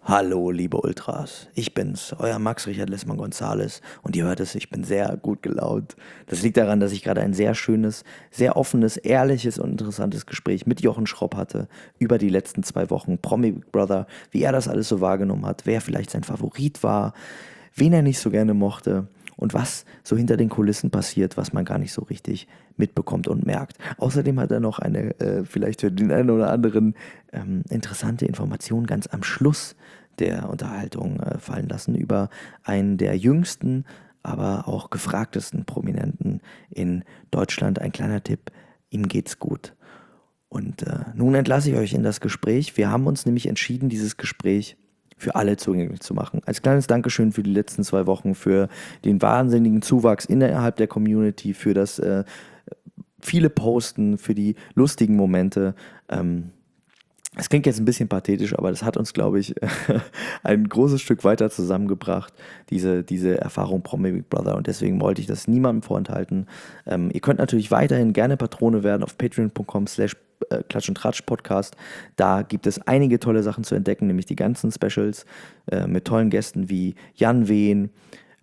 Hallo, liebe Ultras. Ich bin's, euer Max Richard Lessmann Gonzales. Und ihr hört es, ich bin sehr gut gelaunt. Das liegt daran, dass ich gerade ein sehr schönes, sehr offenes, ehrliches und interessantes Gespräch mit Jochen Schropp hatte über die letzten 2 Wochen Promi Big Brother, wie er das alles so wahrgenommen hat, wer vielleicht sein Favorit war, wen er nicht so gerne mochte und was so hinter den Kulissen passiert, was man gar nicht so richtig mitbekommt und merkt. Außerdem hat er noch eine, vielleicht für den einen oder anderen, interessante Information ganz am Schluss der Unterhaltung fallen lassen über einen der jüngsten, aber auch gefragtesten Prominenten in Deutschland. Ein kleiner Tipp, ihm geht's gut. Und nun entlasse ich euch in das Gespräch. Wir haben uns nämlich entschieden, dieses Gespräch für alle zugänglich zu machen. Als kleines Dankeschön für die letzten 2 Wochen, für den wahnsinnigen Zuwachs innerhalb der Community, für das viele Posten, für die lustigen Momente. Es klingt jetzt ein bisschen pathetisch, aber das hat uns, glaube ich, ein großes Stück weiter zusammengebracht, diese Erfahrung Promi Big Brother. Und deswegen wollte ich das niemandem vorenthalten. Ihr könnt natürlich weiterhin gerne Patrone werden auf patreon.com/Klatsch und Tratsch Podcast. Da gibt es einige tolle Sachen zu entdecken, nämlich die ganzen Specials mit tollen Gästen wie Jan Wehn,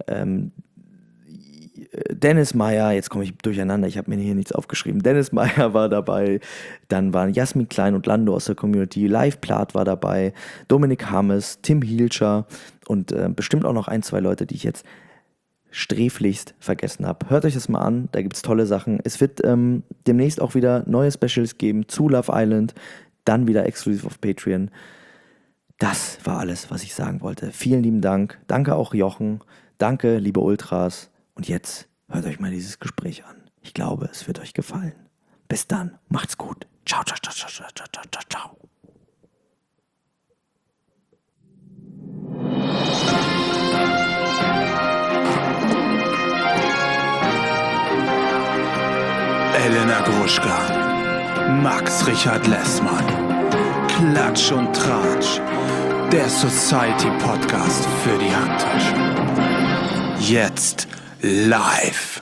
Dennis Meyer, jetzt komme ich durcheinander, ich habe mir hier nichts aufgeschrieben. Dennis Meyer war dabei, dann waren Jasmin Klein und Lando aus der Community, Live Plath war dabei, Dominik Hammes, Tim Hielscher und bestimmt auch noch 1, 2 Leute, die ich jetzt sträflichst vergessen habe. Hört euch das mal an, da gibt es tolle Sachen. Es wird demnächst auch wieder neue Specials geben zu Love Island, dann wieder exklusiv auf Patreon. Das war alles, was ich sagen wollte. Vielen lieben Dank. Danke auch Jochen. Danke, liebe Ultras. Und jetzt hört euch mal dieses Gespräch an. Ich glaube, es wird euch gefallen. Bis dann, macht's gut. Ciao, ciao, ciao, ciao, ciao, ciao, ciao, ciao. Elena Gruschka, Max Richard Lessmann, Klatsch und Tratsch, der Society-Podcast für die Handtasche. Jetzt live.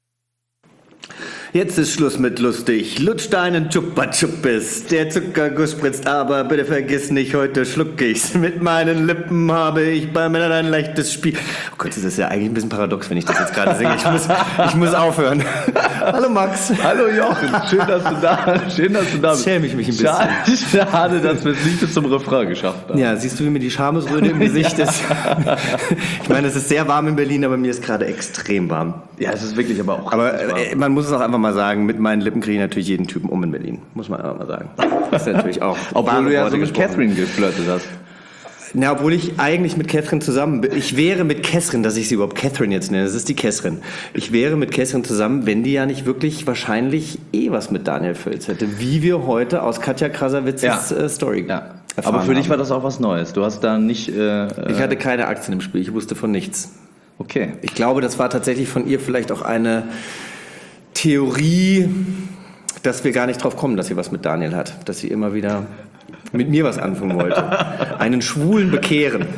Jetzt ist Schluss mit lustig. Lutsch deinen Chupa-Chuppis. Der Zuckerguss spritzt, aber bitte vergiss nicht, heute schluck ich's. Mit meinen Lippen habe ich bei Männern ein leichtes Spiel. Oh Gott, das ist ja eigentlich ein bisschen paradox, wenn ich das jetzt gerade singe. Ich muss aufhören. Hallo Max. Hallo Jochen, schön, dass du da bist. Schäme ich mich ein bisschen. Schade, dass wir es nicht bis zum Refrain geschafft haben. Ja, siehst du, wie mir die Schamesröte im Gesicht ist? Ich meine, es ist sehr warm in Berlin, aber mir ist gerade extrem warm. Ja, es ist wirklich aber auch. Aber man muss es auch einfach mal sagen, mit meinen Lippen kriege ich natürlich jeden Typen in Berlin. Muss man einfach mal sagen. Das ist natürlich auch. Obwohl du ja so mit Catherine geflirtet hast. Na, obwohl ich eigentlich mit Catherine zusammen bin. Ich wäre mit Catherine, dass ich sie überhaupt Catherine jetzt nenne, das ist die Catherine. Ich wäre mit Catherine zusammen, wenn die ja nicht wirklich wahrscheinlich was mit Daniel Völz hätte. Wie wir heute aus Katja Krasavitzes Story erfahren Aber für dich haben. war das auch was Neues. Du hast da nicht... Ich hatte keine Aktien im Spiel, ich wusste von nichts. Okay. Ich glaube, das war tatsächlich von ihr vielleicht auch eine Theorie, dass wir gar nicht drauf kommen, dass sie was mit Daniel hat. Dass sie immer wieder mit mir was anfangen wollte. Einen Schwulen bekehren.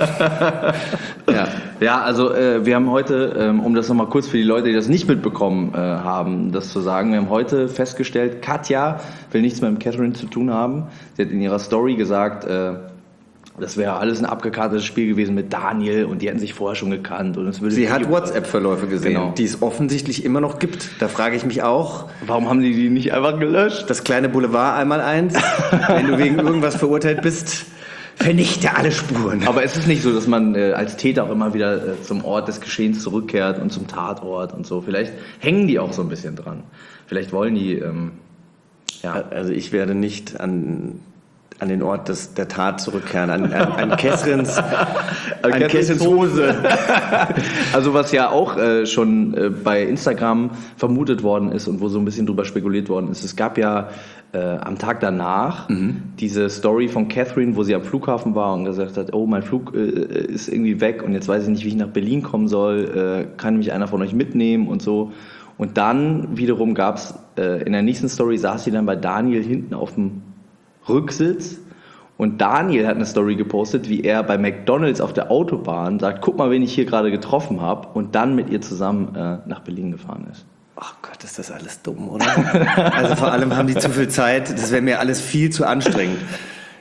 Ja, also wir haben heute, um das nochmal kurz für die Leute, die das nicht mitbekommen haben, das zu sagen, wir haben heute festgestellt, Katja will nichts mehr mit Catherine zu tun haben. Sie hat in ihrer Story gesagt, das wäre alles ein abgekartetes Spiel gewesen mit Daniel und die hätten sich vorher schon gekannt. Und es würde Sie hat WhatsApp-Verläufe gesehen, genau, die es offensichtlich immer noch gibt. Da frage ich mich auch, warum haben die nicht einfach gelöscht? das kleine Boulevard einmal 1, wenn du wegen irgendwas verurteilt bist, vernichte alle Spuren. Aber es ist nicht so, dass man als Täter auch immer wieder zum Ort des Geschehens zurückkehrt und zum Tatort und so. Vielleicht hängen die auch so ein bisschen dran. Vielleicht wollen die, Also ich werde nicht an den Ort der Tat zurückkehren, an Catherines Hose. Also was ja auch schon bei Instagram vermutet worden ist und wo so ein bisschen drüber spekuliert worden ist, es gab ja am Tag danach diese Story von Catherine, wo sie am Flughafen war und gesagt hat, oh, mein Flug ist irgendwie weg und jetzt weiß ich nicht, wie ich nach Berlin kommen soll, kann mich einer von euch mitnehmen und so. Und dann wiederum gab's in der nächsten Story, saß sie dann bei Daniel hinten auf dem Rücksitz und Daniel hat eine Story gepostet, wie er bei McDonald's auf der Autobahn sagt, guck mal, wen ich hier gerade getroffen habe und dann mit ihr zusammen nach Berlin gefahren ist. Ach Gott, ist das alles dumm, oder? Also vor allem haben die zu viel Zeit, das wäre mir alles viel zu anstrengend.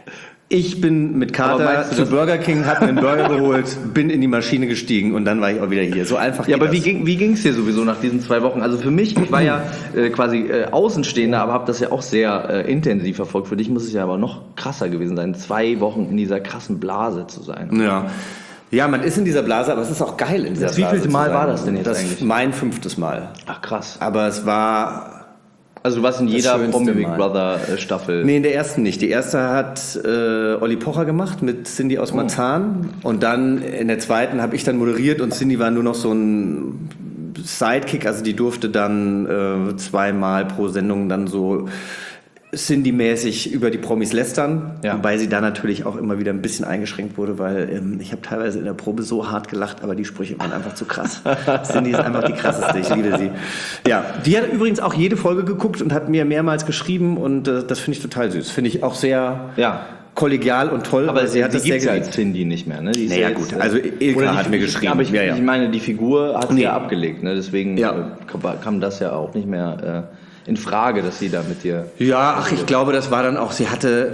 Ich bin mit Aber Kater meinst du zu das- Burger King, hab mir einen Burger geholt, bin in die Maschine gestiegen und dann war ich auch wieder hier. So einfach Ja, geht aber das. wie ging's dir sowieso nach diesen 2 Wochen? Also für mich, ich war ja quasi Außenstehender, aber habe das ja auch sehr intensiv verfolgt. Für dich muss es ja aber noch krasser gewesen sein, 2 Wochen in dieser krassen Blase zu sein. Ja. Ja, man ist in dieser Blase, aber es ist auch geil in dieser Das Blase. wievielte zu Mal sein. war das denn jetzt Das eigentlich? ist mein 5. Mal. Ach krass. Aber es war... Also du warst in jeder schönste Promi Big Mal. Brother Staffel. Nee, in der ersten nicht. Die erste hat Olli Pocher gemacht mit Cindy aus Marzahn. Und dann in der zweiten habe ich dann moderiert und Cindy war nur noch so ein Sidekick. Also die durfte dann 2-mal pro Sendung dann so Cindy-mäßig über die Promis lästern. Ja. Wobei sie da natürlich auch immer wieder ein bisschen eingeschränkt wurde, weil ich habe teilweise in der Probe so hart gelacht, aber die Sprüche waren einfach zu krass. Cindy ist einfach die krasseste, ich liebe sie. Ja, die hat übrigens auch jede Folge geguckt und hat mir mehrmals geschrieben und das finde ich total süß. Finde ich auch sehr Ja. kollegial und toll. Aber sie hat das sehr gibt's ja geliebt. als Cindy nicht mehr, ne? Die ist Naja, ja jetzt, gut, also Ilka oder die- hat mir geschrieben. Aber ich Ja, ja. meine, die Figur hat sie Nee. ja abgelegt, ne? Deswegen Ja. kam das ja auch nicht mehr in Frage, dass sie da mit dir... Ja, ach, ich glaube, das war dann auch, sie hatte,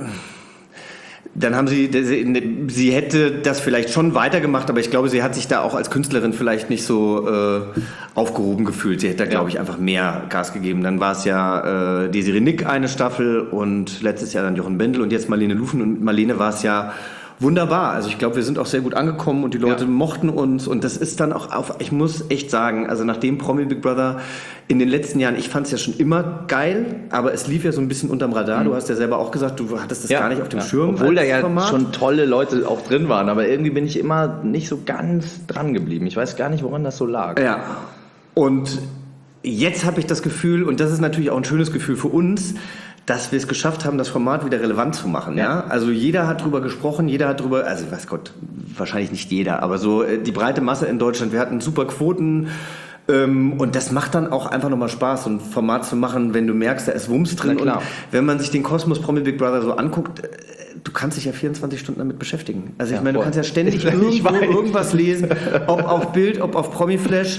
dann haben sie hätte das vielleicht schon weitergemacht, aber ich glaube, sie hat sich da auch als Künstlerin vielleicht nicht so aufgehoben gefühlt. Sie hätte da, glaube ich, einfach mehr Gas gegeben. Dann war es ja Desiree Nick eine Staffel und letztes Jahr dann Jochen Bendel und jetzt Marlene Lufen und mit Marlene war es ja wunderbar. Also ich glaube, wir sind auch sehr gut angekommen und die Leute mochten uns und das ist dann auch ich muss echt sagen, also nachdem Promi Big Brother in den letzten Jahren, ich fand es ja schon immer geil, aber es lief ja so ein bisschen unterm Radar. Du hast ja selber auch gesagt, du hattest das gar nicht auf dem Schirm. Obwohl da als ja Format. schon tolle Leute auch drin waren, aber irgendwie bin ich immer nicht so ganz dran geblieben. Ich weiß gar nicht, woran das so lag. Ja. Und jetzt habe ich das Gefühl, und das ist natürlich auch ein schönes Gefühl für uns, dass wir es geschafft haben, das Format wieder relevant zu machen. Ja? Also jeder hat drüber gesprochen, jeder hat drüber, also weiß Gott, wahrscheinlich nicht jeder, aber so die breite Masse in Deutschland, wir hatten super Quoten. Und das macht dann auch einfach nochmal Spaß, so ein Format zu machen, wenn du merkst, da ist Wumms drin. Na klar. Und wenn man sich den Kosmos Promi Big Brother so anguckt, du kannst dich ja 24 Stunden damit beschäftigen. Also ich meine, du voll. kannst ja ständig Ich irgendwo weiß. irgendwas lesen, ob auf Bild, ob auf Promiflash,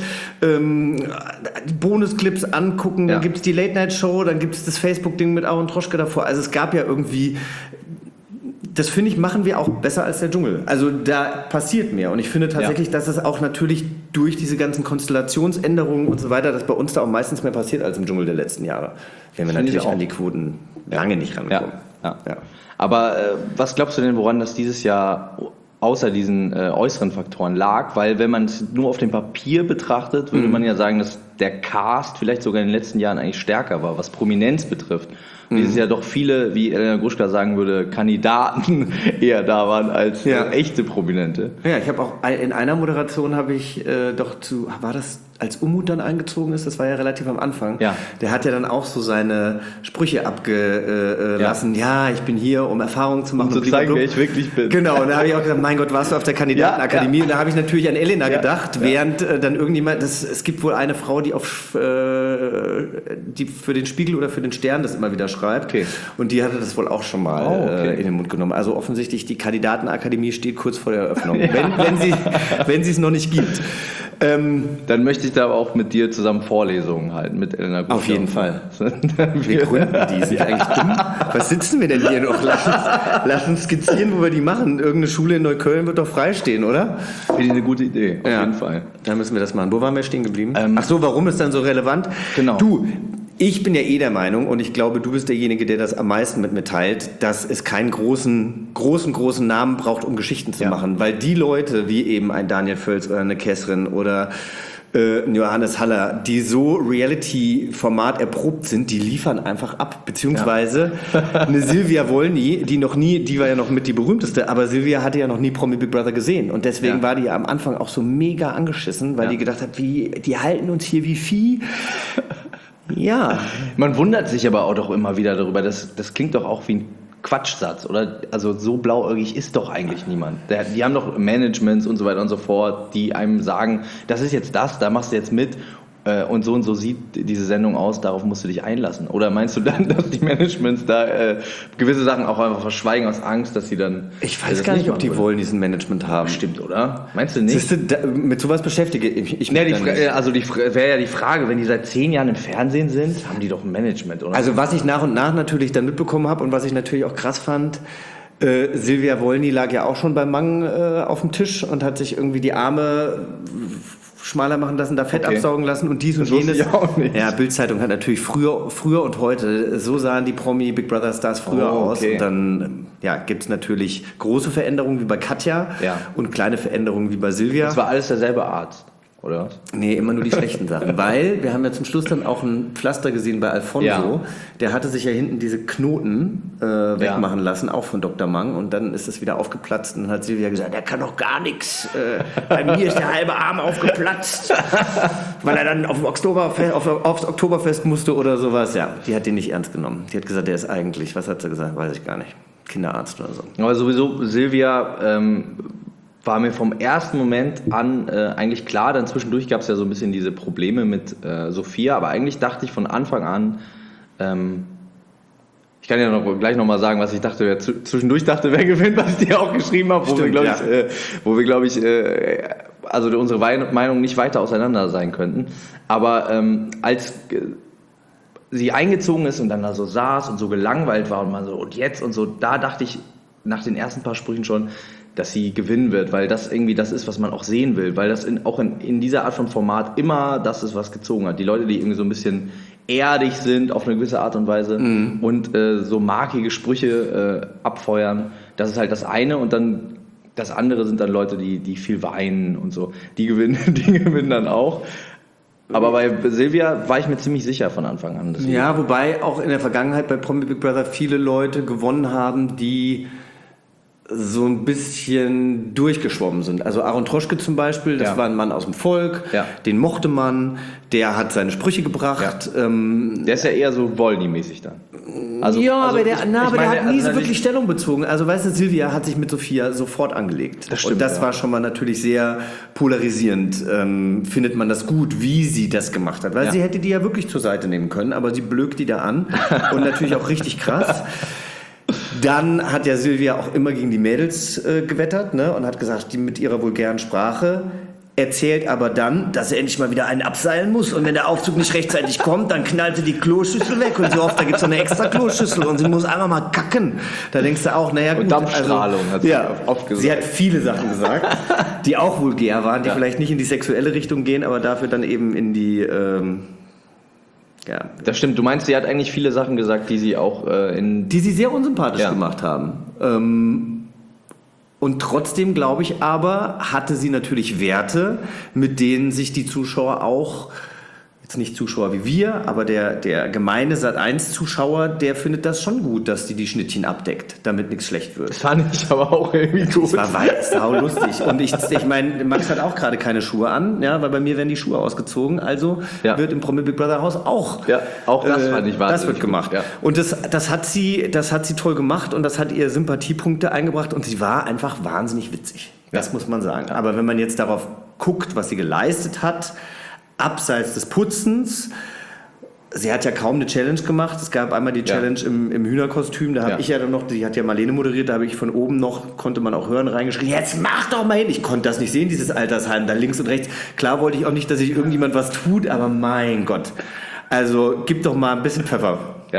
die Bonusclips angucken, Ja. dann gibt es die Late-Night-Show, dann gibt es das Facebook-Ding mit Aaron Troschke davor. Also es gab ja irgendwie... Das finde ich, machen wir auch besser als der Dschungel. Also da passiert mehr. Und ich finde tatsächlich, dass es auch natürlich durch diese ganzen Konstellationsänderungen und so weiter, dass bei uns da auch meistens mehr passiert als im Dschungel der letzten Jahre. Wenn wir Finde ich natürlich auch. an die Quoten lange nicht rankommen. Ja. Ja. Aber was glaubst du denn, woran das dieses Jahr außer diesen äußeren Faktoren lag? Weil wenn man es nur auf dem Papier betrachtet, würde man ja sagen, dass der Cast vielleicht sogar in den letzten Jahren eigentlich stärker war, was Prominenz betrifft. Und dieses Jahr doch viele, wie Elena Gruschka sagen würde, Kandidaten eher da waren als echte Prominente. Ja, ich habe auch in einer Moderation habe ich war das als Umut dann eingezogen ist, das war ja relativ am Anfang. Ja. Der hat ja dann auch so seine Sprüche abgelassen. Ja, ich bin hier, um Erfahrungen zu machen. Um zu zeigen, blablabla. wer ich wirklich bin. Genau, und da habe ich auch gesagt, mein Gott, warst du auf der Kandidatenakademie? Ja. Und da habe ich natürlich an Elena gedacht, ja. während dann irgendjemand, es gibt wohl eine Frau, die die für den Spiegel oder für den Stern das immer wieder schreibt. Okay. Und die hatte das wohl auch schon mal in den Mund genommen. Also offensichtlich, die Kandidatenakademie steht kurz vor der Eröffnung, wenn sie es noch nicht gibt. Dann möchte ich da aber auch mit dir zusammen Vorlesungen halten, mit Elena Gruschka. Auf jeden Fall. Wir gründen die. Sind wir eigentlich dumm? Was sitzen wir denn hier noch? Lass uns skizzieren, wo wir die machen. Irgendeine Schule in Neukölln wird doch freistehen, oder? Finde ich eine gute Idee, auf Ja. jeden Fall. Dann müssen wir das machen. Wo waren wir stehen geblieben? Ach so, warum ist dann so relevant? Genau. Du, ich bin ja der Meinung, und ich glaube, du bist derjenige, der das am meisten mit mir teilt, dass es keinen großen Namen braucht, um Geschichten zu machen. Weil die Leute, wie eben ein Daniel Völz oder eine Kessrin oder ein Johannes Haller, die so Reality-Format erprobt sind, die liefern einfach ab. Beziehungsweise eine Silvia Wolny, die war ja noch mit die berühmteste, aber Silvia hatte ja noch nie Promi Big Brother gesehen. Und deswegen war die ja am Anfang auch so mega angeschissen, weil die gedacht hat, die halten uns hier wie Vieh. Ja. Man wundert sich aber auch doch immer wieder darüber, das klingt doch auch wie ein Quatschsatz, oder? Also so blauäugig ist doch eigentlich niemand. Die haben doch Managements und so weiter und so fort, die einem sagen, das ist jetzt das, da machst du jetzt mit und so sieht diese Sendung aus, darauf musst du dich einlassen. Oder meinst du dann, dass die Managements da gewisse Sachen auch einfach verschweigen aus Angst, dass sie dann... Ich weiß gar nicht, ob die wollen diesen Management haben. Stimmt, oder? Meinst du nicht? Siehst du, mit sowas beschäftige ich mich dann nicht. wäre ja die Frage, wenn die seit 10 Jahren im Fernsehen sind, haben die doch ein Management, oder? Also was ich nach und nach natürlich dann mitbekommen habe und was ich natürlich auch krass fand, Silvia Wolny lag ja auch schon beim Mang auf dem Tisch und hat sich irgendwie die Arme schmaler machen lassen, da Fett absaugen lassen und dies und jenes. Ja, Bild-Zeitung hat natürlich früher und heute, so sahen die Promi Big Brother Stars früher aus. Und dann gibt es natürlich große Veränderungen wie bei Katja und kleine Veränderungen wie bei Silvia. Das war alles derselbe Arzt, oder was? Nee, immer nur die schlechten Sachen. Weil wir haben ja zum Schluss dann auch ein Pflaster gesehen bei Alfonso. Ja. Der hatte sich ja hinten diese Knoten wegmachen lassen, auch von Dr. Mang. Und dann ist es wieder aufgeplatzt und dann hat Silvia gesagt, der kann doch gar nichts. Bei mir ist der halbe Arm aufgeplatzt. Weil er dann aufs Oktoberfest musste oder sowas. Ja, die hat den nicht ernst genommen. Die hat gesagt, der ist eigentlich, was hat sie gesagt? Weiß ich gar nicht. Kinderarzt oder so. Aber sowieso, Silvia... war mir vom ersten Moment an eigentlich klar, dann zwischendurch gab es ja so ein bisschen diese Probleme mit Sophia, aber eigentlich dachte ich von Anfang an, ich kann ja gleich noch mal sagen, was ich dachte, zwischendurch dachte, wer gewinnt, was ich dir auch geschrieben habe, wo wir, glaube ich, also unsere Meinung nicht weiter auseinander sein könnten. Aber als sie eingezogen ist und dann da so saß und so gelangweilt war und man so, und jetzt und so, da dachte ich nach den ersten paar Sprüchen schon, dass sie gewinnen wird, weil das irgendwie das ist, was man auch sehen will, weil das auch in dieser Art von Format immer das ist, was gezogen hat. Die Leute, die irgendwie so ein bisschen erdig sind auf eine gewisse Art und Weise und so markige Sprüche abfeuern, das ist halt das eine und dann das andere sind dann Leute, die viel weinen und so. Die gewinnen dann auch. Aber bei Silvia war ich mir ziemlich sicher von Anfang an. Ja, wobei auch in der Vergangenheit bei Promi Big Brother viele Leute gewonnen haben, die so ein bisschen durchgeschwommen sind. Also Aaron Troschke zum Beispiel, das war ein Mann aus dem Volk, den mochte man, der hat seine Sprüche gebracht. Ja. Der ist ja eher so Wolny-mäßig dann. Aber der hat nie so wirklich Stellung bezogen. Also weißt du, Silvia hat sich mit Sophia sofort angelegt. Das stimmt, und das war schon mal natürlich sehr polarisierend. Findet man das gut, wie sie das gemacht hat? Weil sie hätte die ja wirklich zur Seite nehmen können, aber sie blökt die da an und natürlich auch richtig krass. Dann hat ja Silvia auch immer gegen die Mädels gewettert, ne? Und hat gesagt, die mit ihrer vulgären Sprache, erzählt aber dann, dass er endlich mal wieder einen abseilen muss und wenn der Aufzug nicht rechtzeitig kommt, dann knallt sie die Kloschüssel weg und so oft, da gibt es so eine extra Kloschüssel und sie muss einfach mal kacken. Da denkst du auch, naja gut. Und Dampfstrahlung hat sie oft gesagt. Sie hat viele Sachen gesagt, die auch vulgär waren, die vielleicht nicht in die sexuelle Richtung gehen, aber dafür dann eben in die... Das stimmt. Du meinst, sie hat eigentlich viele Sachen gesagt, die sie auch die sie sehr unsympathisch gemacht haben. Und trotzdem, glaube ich aber, hatte sie natürlich Werte, mit denen sich die Zuschauer auch, jetzt nicht Zuschauer wie wir, aber der gemeine Sat.1-Zuschauer, der findet das schon gut, dass die Schnittchen abdeckt, damit nichts schlecht wird. Das fand ich aber auch irgendwie gut. Das war sau lustig. Und ich meine, Max hat auch gerade keine Schuhe an, weil bei mir werden die Schuhe ausgezogen, also wird im Promi Big Brother Haus auch das fand ich wahnsinnig. Das wird gemacht. Ja. Und das hat sie toll gemacht und das hat ihr Sympathiepunkte eingebracht und sie war einfach wahnsinnig witzig. Das muss man sagen. Aber wenn man jetzt darauf guckt, was sie geleistet hat, abseits des Putzens, sie hat ja kaum eine Challenge gemacht. Es gab einmal die Challenge im Hühnerkostüm, da habe ich ja dann noch, die hat ja Marlene moderiert, da habe ich von oben noch, konnte man auch hören, reingeschrien, jetzt mach doch mal hin. Ich konnte das nicht sehen, dieses Altersheim, da links und rechts. Klar wollte ich auch nicht, dass sich irgendjemand was tut, aber mein Gott. Also gib doch mal ein bisschen Pfeffer.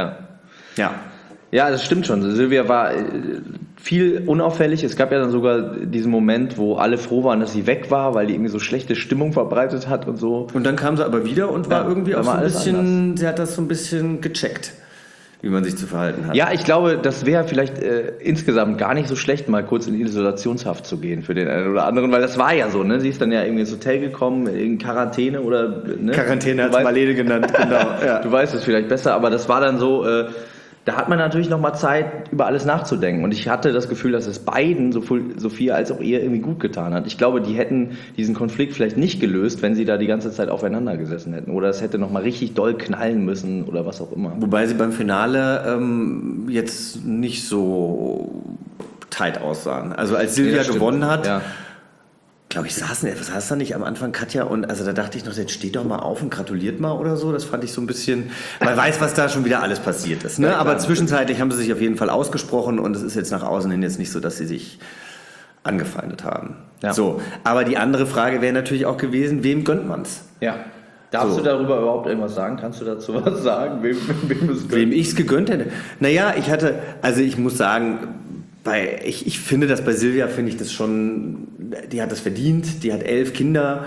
Ja, das stimmt schon. Silvia war viel unauffällig. Es gab ja dann sogar diesen Moment, wo alle froh waren, dass sie weg war, weil die irgendwie so schlechte Stimmung verbreitet hat und so. Und dann kam sie aber wieder und war irgendwie auch so ein bisschen, anders. Sie hat das so ein bisschen gecheckt, wie man sich zu verhalten hat. Ja, ich glaube, das wäre vielleicht insgesamt gar nicht so schlecht, mal kurz in Isolationshaft zu gehen für den einen oder anderen, weil das war ja so, ne? Sie ist dann ja irgendwie ins Hotel gekommen, in Quarantäne oder... Ne? Quarantäne hat es Marlene genannt, genau. Ja. Du weißt es vielleicht besser, aber das war dann so... Da hat man natürlich nochmal Zeit, über alles nachzudenken. Und ich hatte das Gefühl, dass es beiden, sowohl Sophia als auch ihr, irgendwie gut getan hat. Ich glaube, die hätten diesen Konflikt vielleicht nicht gelöst, wenn sie da die ganze Zeit aufeinander gesessen hätten. Oder es hätte nochmal richtig doll knallen müssen oder was auch immer. Wobei sie beim Finale jetzt nicht so tight aussahen. Also als Silvia gewonnen hat... Ja. Glaube ich, saß da nicht am Anfang Katja und also da dachte ich noch, jetzt steht doch mal auf und gratuliert mal oder so. Das fand ich so ein bisschen, man weiß, was da schon wieder alles passiert ist. Ne? Ja, aber zwischenzeitlich haben sie sich auf jeden Fall ausgesprochen und es ist jetzt nach außen hin jetzt nicht so, dass sie sich angefeindet haben. Ja. So, aber die andere Frage wäre natürlich auch gewesen, wem gönnt man's? Ja. Darfst du darüber überhaupt irgendwas sagen? Kannst du dazu was sagen? Wem ich es gegönnt hätte? Naja, ich muss sagen, ich finde das bei Silvia, finde ich das schon, die hat das verdient, die hat 11 Kinder,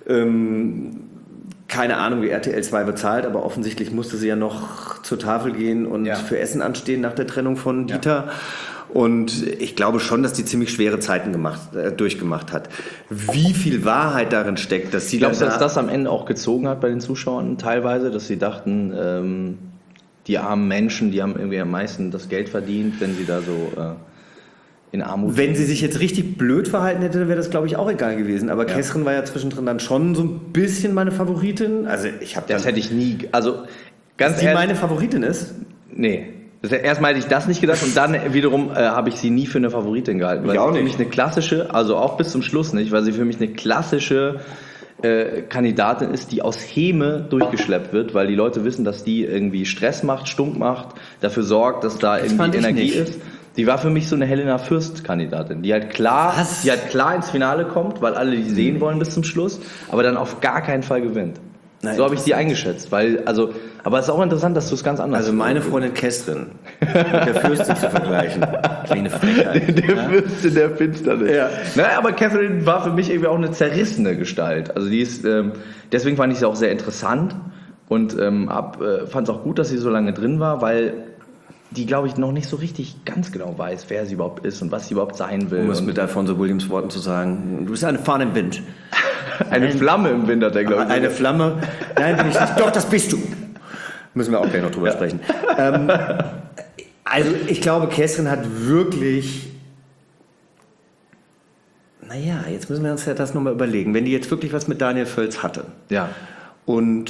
keine Ahnung, wie RTL 2 bezahlt, aber offensichtlich musste sie ja noch zur Tafel gehen und für Essen anstehen nach der Trennung von Dieter. Und ich glaube schon, dass die ziemlich schwere Zeiten durchgemacht hat. Wie viel Wahrheit darin steckt, dass sie Glaubst du, dass das am Ende auch gezogen hat bei den Zuschauern teilweise, dass sie dachten, die armen Menschen, die haben irgendwie am meisten das Geld verdient, wenn sie da so in Armut Wenn sie sich jetzt richtig blöd verhalten hätte, wäre das, glaube ich, auch egal gewesen. Aber Kestrin war ja zwischendrin dann schon so ein bisschen meine Favoritin. Also ich habe das hätte ich nie, also ganz dass sie ehrlich, meine Favoritin ist? Nee. Erstmal hätte ich das nicht gedacht und dann wiederum habe ich sie nie für eine Favoritin gehalten. Weil Ich auch sie für nicht. mich eine klassische, also auch bis zum Schluss nicht, weil sie für mich eine klassische Kandidatin ist, die aus Häme durchgeschleppt wird, weil die Leute wissen, dass die irgendwie Stress macht, stunk macht, dafür sorgt, dass da irgendwie Energie ist. Die war für mich so eine Helena Fürst-Kandidatin, die halt klar ins Finale kommt, weil alle die sehen wollen bis zum Schluss, aber dann auf gar keinen Fall gewinnt. Nein, so habe ich die eingeschätzt, aber es ist auch interessant, dass du es ganz anders Also meine Freundin Kestrin mit der Fürstin zu vergleichen. Kleine Frechheit. Der Fürstin der Finsternis. Ja. Naja, aber Catherine war für mich irgendwie auch eine zerrissene Gestalt. Also die ist, deswegen fand ich sie auch sehr interessant und fand es auch gut, dass sie so lange drin war, weil die, glaube ich, noch nicht so richtig ganz genau weiß, wer sie überhaupt ist und was sie überhaupt sein will. Um es mit Alfonso Williams Worten zu sagen, du bist eine Fahne im Wind. Eine Flamme im Wind hat er, glaube ich. Eine Flamme? Nein, bin ich nicht. Doch, das bist du. Müssen wir auch gleich noch drüber sprechen. Also ich glaube, Kestrin hat wirklich... Naja, jetzt müssen wir uns ja das nochmal überlegen. Wenn die jetzt wirklich was mit Daniel Völz hatte Ja. und...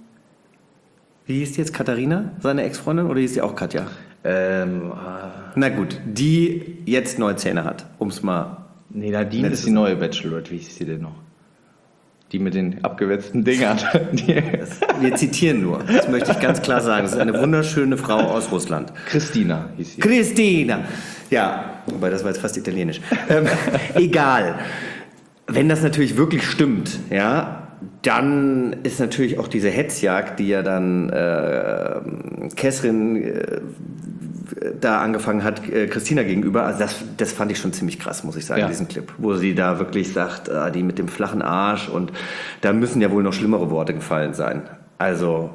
Wie hieß die jetzt? Katharina, seine Ex-Freundin? Oder hieß die auch Katja? Na gut, die jetzt neue Zähne hat, um es mal... Nee, Nadine ist die neue Bachelorette. Wie hieß sie denn noch? Die mit den abgewetzten Dingern. Wir zitieren nur. Das möchte ich ganz klar sagen. Das ist eine wunderschöne Frau aus Russland. Christina hieß sie. Christina! Ja, wobei das war jetzt fast italienisch. Egal. Wenn das natürlich wirklich stimmt, ja, dann ist natürlich auch diese Hetzjagd, die ja dann Kestrin da angefangen hat, Christina gegenüber, also das fand ich schon ziemlich krass, muss ich sagen, diesen Clip, wo sie da wirklich sagt, die mit dem flachen Arsch, und da müssen ja wohl noch schlimmere Worte gefallen sein. Also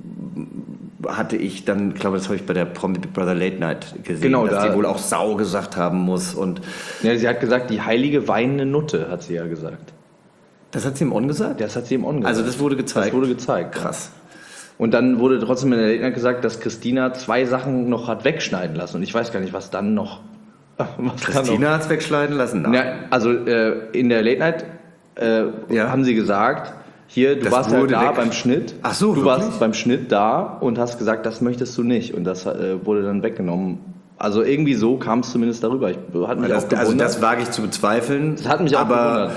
hatte ich dann, ich glaube, das habe ich bei der Promi Big Brother Late Night gesehen, Genau, dass sie wohl auch Sau gesagt haben muss. Und Ja, sie hat gesagt, die heilige weinende Nutte, hat sie ja gesagt. das hat sie im On gesagt? Das hat sie im On gesagt. Also das wurde gezeigt? Das wurde gezeigt. Krass. Und dann wurde trotzdem in der Late Night gesagt, dass Christina 2 Sachen noch hat wegschneiden lassen. Und ich weiß gar nicht, was dann noch... Christina hat es wegschneiden lassen? Nein. Ja, also in der Late Night haben sie gesagt, hier, du warst ja da beim Schnitt. Ach so, du wirklich? warst beim Schnitt da und hast gesagt, das möchtest du nicht. Und das wurde dann weggenommen. Also irgendwie so kam es zumindest darüber. Hat mich auch gewundert. Also das wage ich zu bezweifeln. Das hat mich auch gewundert.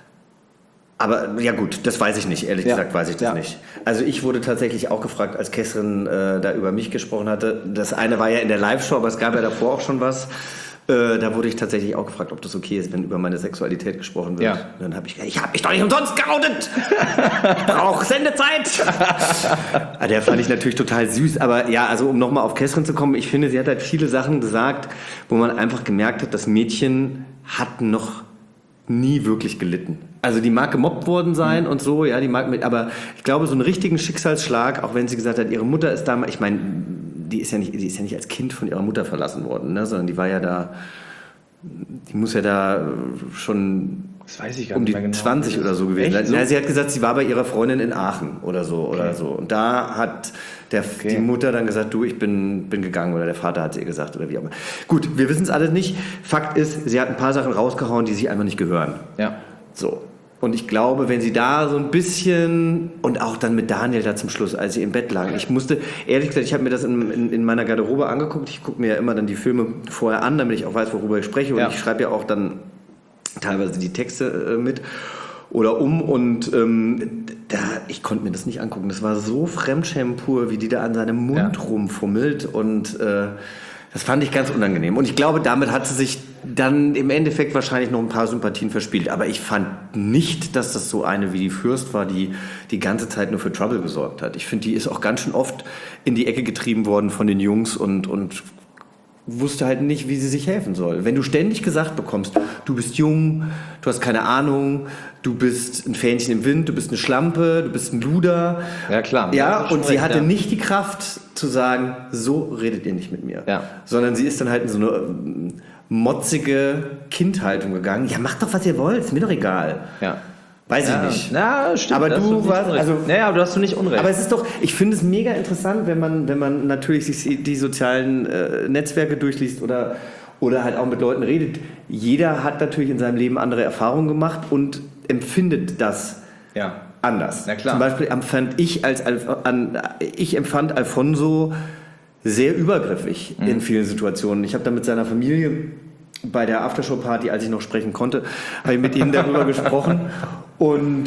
Aber ja gut, das weiß ich nicht. Ehrlich gesagt weiß ich das nicht. Also ich wurde tatsächlich auch gefragt, als Kestrin da über mich gesprochen hatte. Das eine war ja in der Live-Show, aber es gab ja davor auch schon was. Da wurde ich tatsächlich auch gefragt, ob das okay ist, wenn über meine Sexualität gesprochen wird. Ja. Dann habe ich gesagt, ich habe mich doch nicht umsonst geoutet. Ich brauche Sendezeit. Der fand ich natürlich total süß. Aber ja, also um nochmal auf Kestrin zu kommen, ich finde, sie hat halt viele Sachen gesagt, wo man einfach gemerkt hat, das Mädchen hat noch nie wirklich gelitten. Also die mag gemobbt worden sein und so, ja, die mag mit, aber ich glaube, so einen richtigen Schicksalsschlag, auch wenn sie gesagt hat, ihre Mutter ist damals, ich meine, die ist ja nicht als Kind von ihrer Mutter verlassen worden, ne, sondern die war ja da, die muss ja da schon Das weiß ich gar um nicht die mehr genau. 20 oder so gewesen sein. Echt so? Na, sie hat gesagt, sie war bei ihrer Freundin in Aachen oder so. Und da hat die Mutter dann gesagt, du, ich bin gegangen, oder der Vater hat sie ihr gesagt oder wie auch immer. Gut, wir wissen es alles nicht. Fakt ist, sie hat ein paar Sachen rausgehauen, die sich einfach nicht gehören. Ja. So. Und ich glaube, wenn sie da so ein bisschen, und auch dann mit Daniel da zum Schluss, als sie im Bett lagen, ich musste, ehrlich gesagt, ich habe mir das in meiner Garderobe angeguckt, ich gucke mir ja immer dann die Filme vorher an, damit ich auch weiß, worüber ich spreche, und ich schreibe ja auch dann teilweise die Texte mit oder und ich konnte mir das nicht angucken, das war so Fremdschämen pur, wie die da an seinem Mund rumfummelt, und das fand ich ganz unangenehm. Und ich glaube, damit hat sie sich dann im Endeffekt wahrscheinlich noch ein paar Sympathien verspielt. Aber ich fand nicht, dass das so eine wie die Fürst war, die die ganze Zeit nur für Trouble gesorgt hat. Ich finde, die ist auch ganz schön oft in die Ecke getrieben worden von den Jungs und wusste halt nicht, wie sie sich helfen soll. Wenn du ständig gesagt bekommst, du bist jung, du hast keine Ahnung, du bist ein Fähnchen im Wind, du bist eine Schlampe, du bist ein Luder. Ja, klar. Ja, Das ist und sie recht, hatte ja. nicht die Kraft zu sagen, so redet ihr nicht mit mir. Ja. Sondern sie ist dann halt in so eine motzige Kindhaltung gegangen. Ja, macht doch, was ihr wollt, ist mir doch egal. Ja. Weiß Ja, ich nicht. na, stimmt. Aber da hast du nicht warst, Unrecht. also naja, du hast nicht Unrecht. aber es ist doch, ich finde es mega interessant, wenn man natürlich sich die sozialen Netzwerke durchliest oder halt auch mit Leuten redet. Jeder hat natürlich in seinem Leben andere Erfahrungen gemacht und empfindet das ja. anders. Na klar. Zum Beispiel ich empfand Alfonso sehr übergriffig in vielen Situationen. Ich habe da mit seiner Familie bei der Aftershow-Party, als ich noch sprechen konnte, habe ich mit ihm darüber gesprochen. Und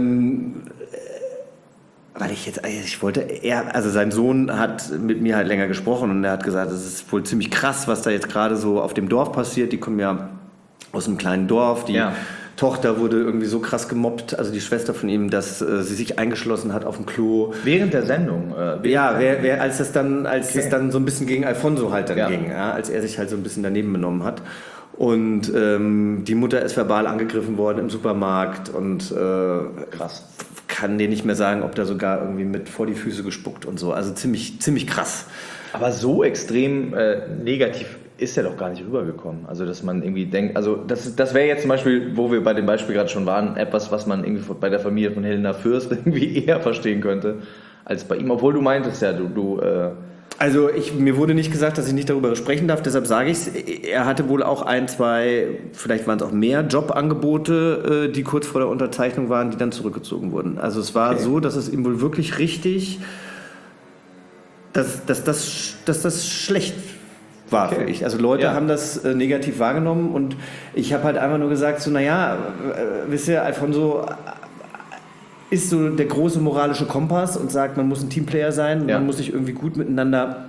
weil sein Sohn hat mit mir halt länger gesprochen und er hat gesagt, es ist wohl ziemlich krass, was da jetzt gerade so auf dem Dorf passiert. Die kommen ja aus einem kleinen Dorf, die Tochter wurde irgendwie so krass gemobbt, also die Schwester von ihm, dass sie sich eingeschlossen hat auf dem Klo. Während der Sendung? Als es dann so ein bisschen gegen Alfonso halt dann ging, ja, als er sich halt so ein bisschen daneben benommen hat. Und die Mutter ist verbal angegriffen worden im Supermarkt und Krass. kann dir nicht mehr sagen, ob da sogar irgendwie mit vor die Füße gespuckt und so. Also ziemlich krass. Aber so extrem negativ ist er doch gar nicht rübergekommen. Also, dass man irgendwie denkt, also das wäre jetzt zum Beispiel, wo wir bei dem Beispiel gerade schon waren, etwas, was man irgendwie bei der Familie von Helena Fürst irgendwie eher verstehen könnte, als bei ihm. Obwohl du meintest ja, Also mir wurde nicht gesagt, dass ich nicht darüber sprechen darf, deshalb sage ich es. Er hatte wohl auch ein, zwei, vielleicht waren es auch mehr Jobangebote, die kurz vor der Unterzeichnung waren, die dann zurückgezogen wurden. Also es war so, dass es ihm wohl wirklich richtig, dass das schlecht war für ich. Also Leute haben das negativ wahrgenommen und ich habe halt einfach nur gesagt, so wisst ihr, Alfonso ist so der große moralische Kompass und sagt, man muss ein Teamplayer sein, man muss sich irgendwie gut miteinander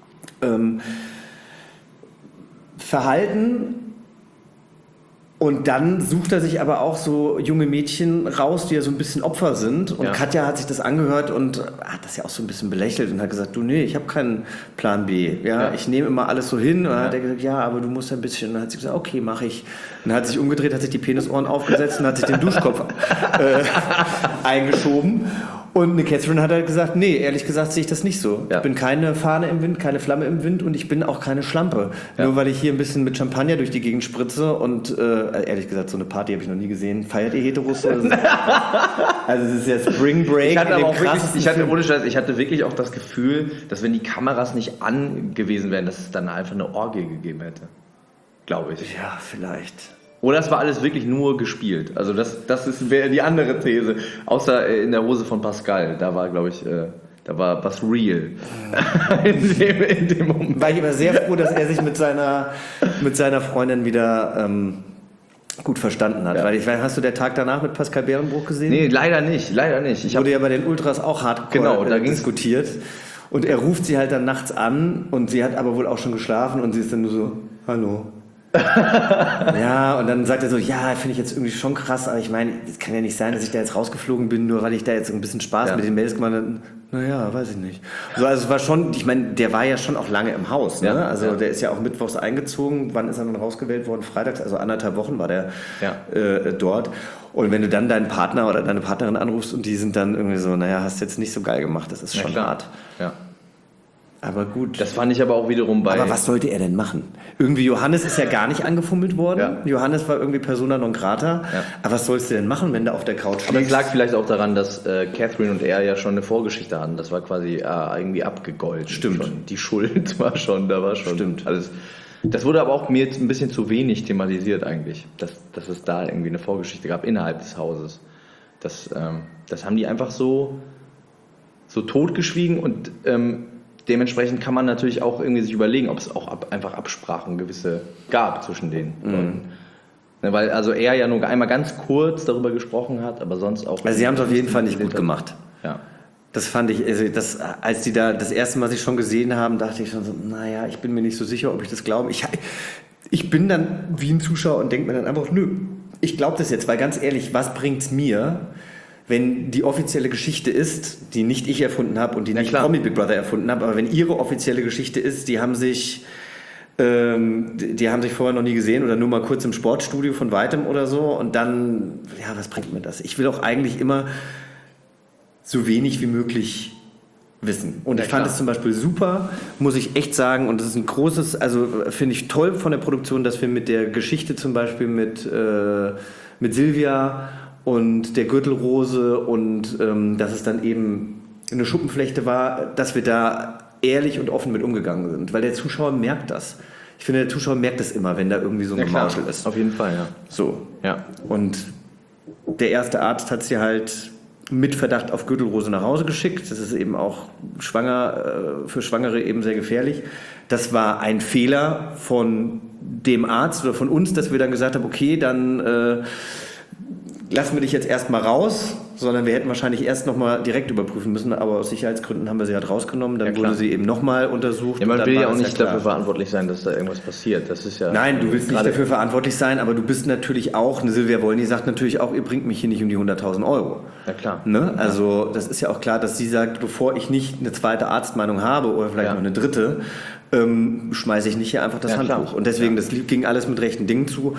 verhalten. Und dann sucht er sich aber auch so junge Mädchen raus, die ja so ein bisschen Opfer sind. Und Katja hat sich das angehört und hat das ja auch so ein bisschen belächelt und hat gesagt, du, nee, ich habe keinen Plan B. Ja, ich nehme immer alles so hin. Und dann hat er gesagt, ja, aber du musst ein bisschen. Und dann hat sie gesagt, okay, mache ich. Und dann hat sich umgedreht, hat sich die Penisohren aufgesetzt und hat sich den Duschkopf eingeschoben. Und eine Catherine hat halt gesagt, nee, ehrlich gesagt sehe ich das nicht so. Ich bin keine Fahne im Wind, keine Flamme im Wind und ich bin auch keine Schlampe. Nur weil ich hier ein bisschen mit Champagner durch die Gegend spritze und ehrlich gesagt, so eine Party habe ich noch nie gesehen. Feiert ihr Heteros? Also es ist ja Spring Break. Ich hatte wirklich auch das Gefühl, dass wenn die Kameras nicht an gewesen wären, dass es dann einfach eine Orgie gegeben hätte. Glaube ich. Ja, vielleicht. Oder es war alles wirklich nur gespielt. Also das wäre die andere These. Außer in der Hose von Pascal. Da war, glaube ich, da war was real. in dem Moment. War ich aber sehr froh, dass er sich mit seiner Freundin wieder gut verstanden hat. Weil hast du der Tag danach mit Pascal Bärenbruch gesehen? Nee, leider nicht. Ich wurde ja bei den Ultras auch hardcore da diskutiert. Und er ruft sie halt dann nachts an und sie hat aber wohl auch schon geschlafen und sie ist dann nur so, hallo. Ja, und dann sagt er so, ja, finde ich jetzt irgendwie schon krass, aber ich meine, es kann ja nicht sein, dass ich da jetzt rausgeflogen bin, nur weil ich da jetzt ein bisschen Spaß mit den Mails gemacht habe. Naja, weiß ich nicht. So, also es war schon, ich meine, der war ja schon auch lange im Haus, ne? Also der ist ja auch mittwochs eingezogen. Wann ist er dann rausgewählt worden? Freitags, also 1,5 Wochen war der dort. Und wenn du dann deinen Partner oder deine Partnerin anrufst und die sind dann irgendwie so, naja, hast jetzt nicht so geil gemacht, das ist schon hart. Ja. Aber gut. Das fand ich aber auch wiederum bei... Aber was sollte er denn machen? Irgendwie Johannes ist ja gar nicht angefummelt worden. Ja. Johannes war irgendwie Persona non grata. Ja. Aber was sollst du denn machen, wenn du auf der Couch liegst? Aber es lag vielleicht auch daran, dass Catherine und er ja schon eine Vorgeschichte hatten. Das war quasi irgendwie abgegolten. Stimmt. Schon. Die Schuld war schon, da war schon... Stimmt. Alles. Das wurde aber auch mir jetzt ein bisschen zu wenig thematisiert eigentlich. Dass es da irgendwie eine Vorgeschichte gab innerhalb des Hauses. Das haben die einfach so totgeschwiegen und... dementsprechend kann man natürlich auch irgendwie sich überlegen, ob es auch einfach Absprachen gewisse gab zwischen den Leuten. Ne, weil also er ja nur einmal ganz kurz darüber gesprochen hat, aber sonst auch... Also sie haben es auf jeden Fall nicht gut gemacht. Ja. Das fand ich, also als die da das erste Mal sich schon gesehen haben, dachte ich schon so, naja, ich bin mir nicht so sicher, ob ich das glaube. Ich bin dann wie ein Zuschauer und denke mir dann einfach, nö, ich glaube das jetzt, weil ganz ehrlich, was bringt's mir, wenn die offizielle Geschichte ist, die nicht ich erfunden habe und die nicht Promi Big Brother erfunden habe, aber wenn ihre offizielle Geschichte ist, die haben sich Die haben sich vorher noch nie gesehen oder nur mal kurz im Sportstudio von weitem oder so. Und dann, ja, was bringt mir das? Ich will auch eigentlich immer so wenig wie möglich wissen. Und ich fand es zum Beispiel super, muss ich echt sagen. Und das ist ein großes, also finde ich toll von der Produktion, dass wir mit der Geschichte zum Beispiel mit Silvia und der Gürtelrose und dass es dann eben eine Schuppenflechte war, dass wir da ehrlich und offen mit umgegangen sind. Weil der Zuschauer merkt das. Ich finde, der Zuschauer merkt das immer, wenn da irgendwie so ein Gemauschel ist. Auf jeden Fall, ja. So. Ja. Und der erste Arzt hat sie halt mit Verdacht auf Gürtelrose nach Hause geschickt. Das ist eben auch für Schwangere eben sehr gefährlich. Das war ein Fehler von dem Arzt oder von uns, dass wir dann gesagt haben, okay, dann lassen wir dich jetzt erstmal raus, sondern wir hätten wahrscheinlich erst nochmal direkt überprüfen müssen, aber aus Sicherheitsgründen haben wir sie halt rausgenommen, dann wurde sie eben nochmal untersucht. Ja, man will ja auch nicht dafür verantwortlich sein, dass da irgendwas passiert. Das ist ja. Nein, du willst nicht dafür verantwortlich sein, aber du bist natürlich auch, eine Silvia Wolny sagt natürlich auch, ihr bringt mich hier nicht um die 100.000 Euro. Ja, klar. Ne? Also das ist ja auch klar, dass sie sagt, bevor ich nicht eine zweite Arztmeinung habe oder vielleicht noch eine dritte, schmeiße ich nicht hier einfach das Handtuch. Klar. Und deswegen, das ging alles mit rechten Dingen zu.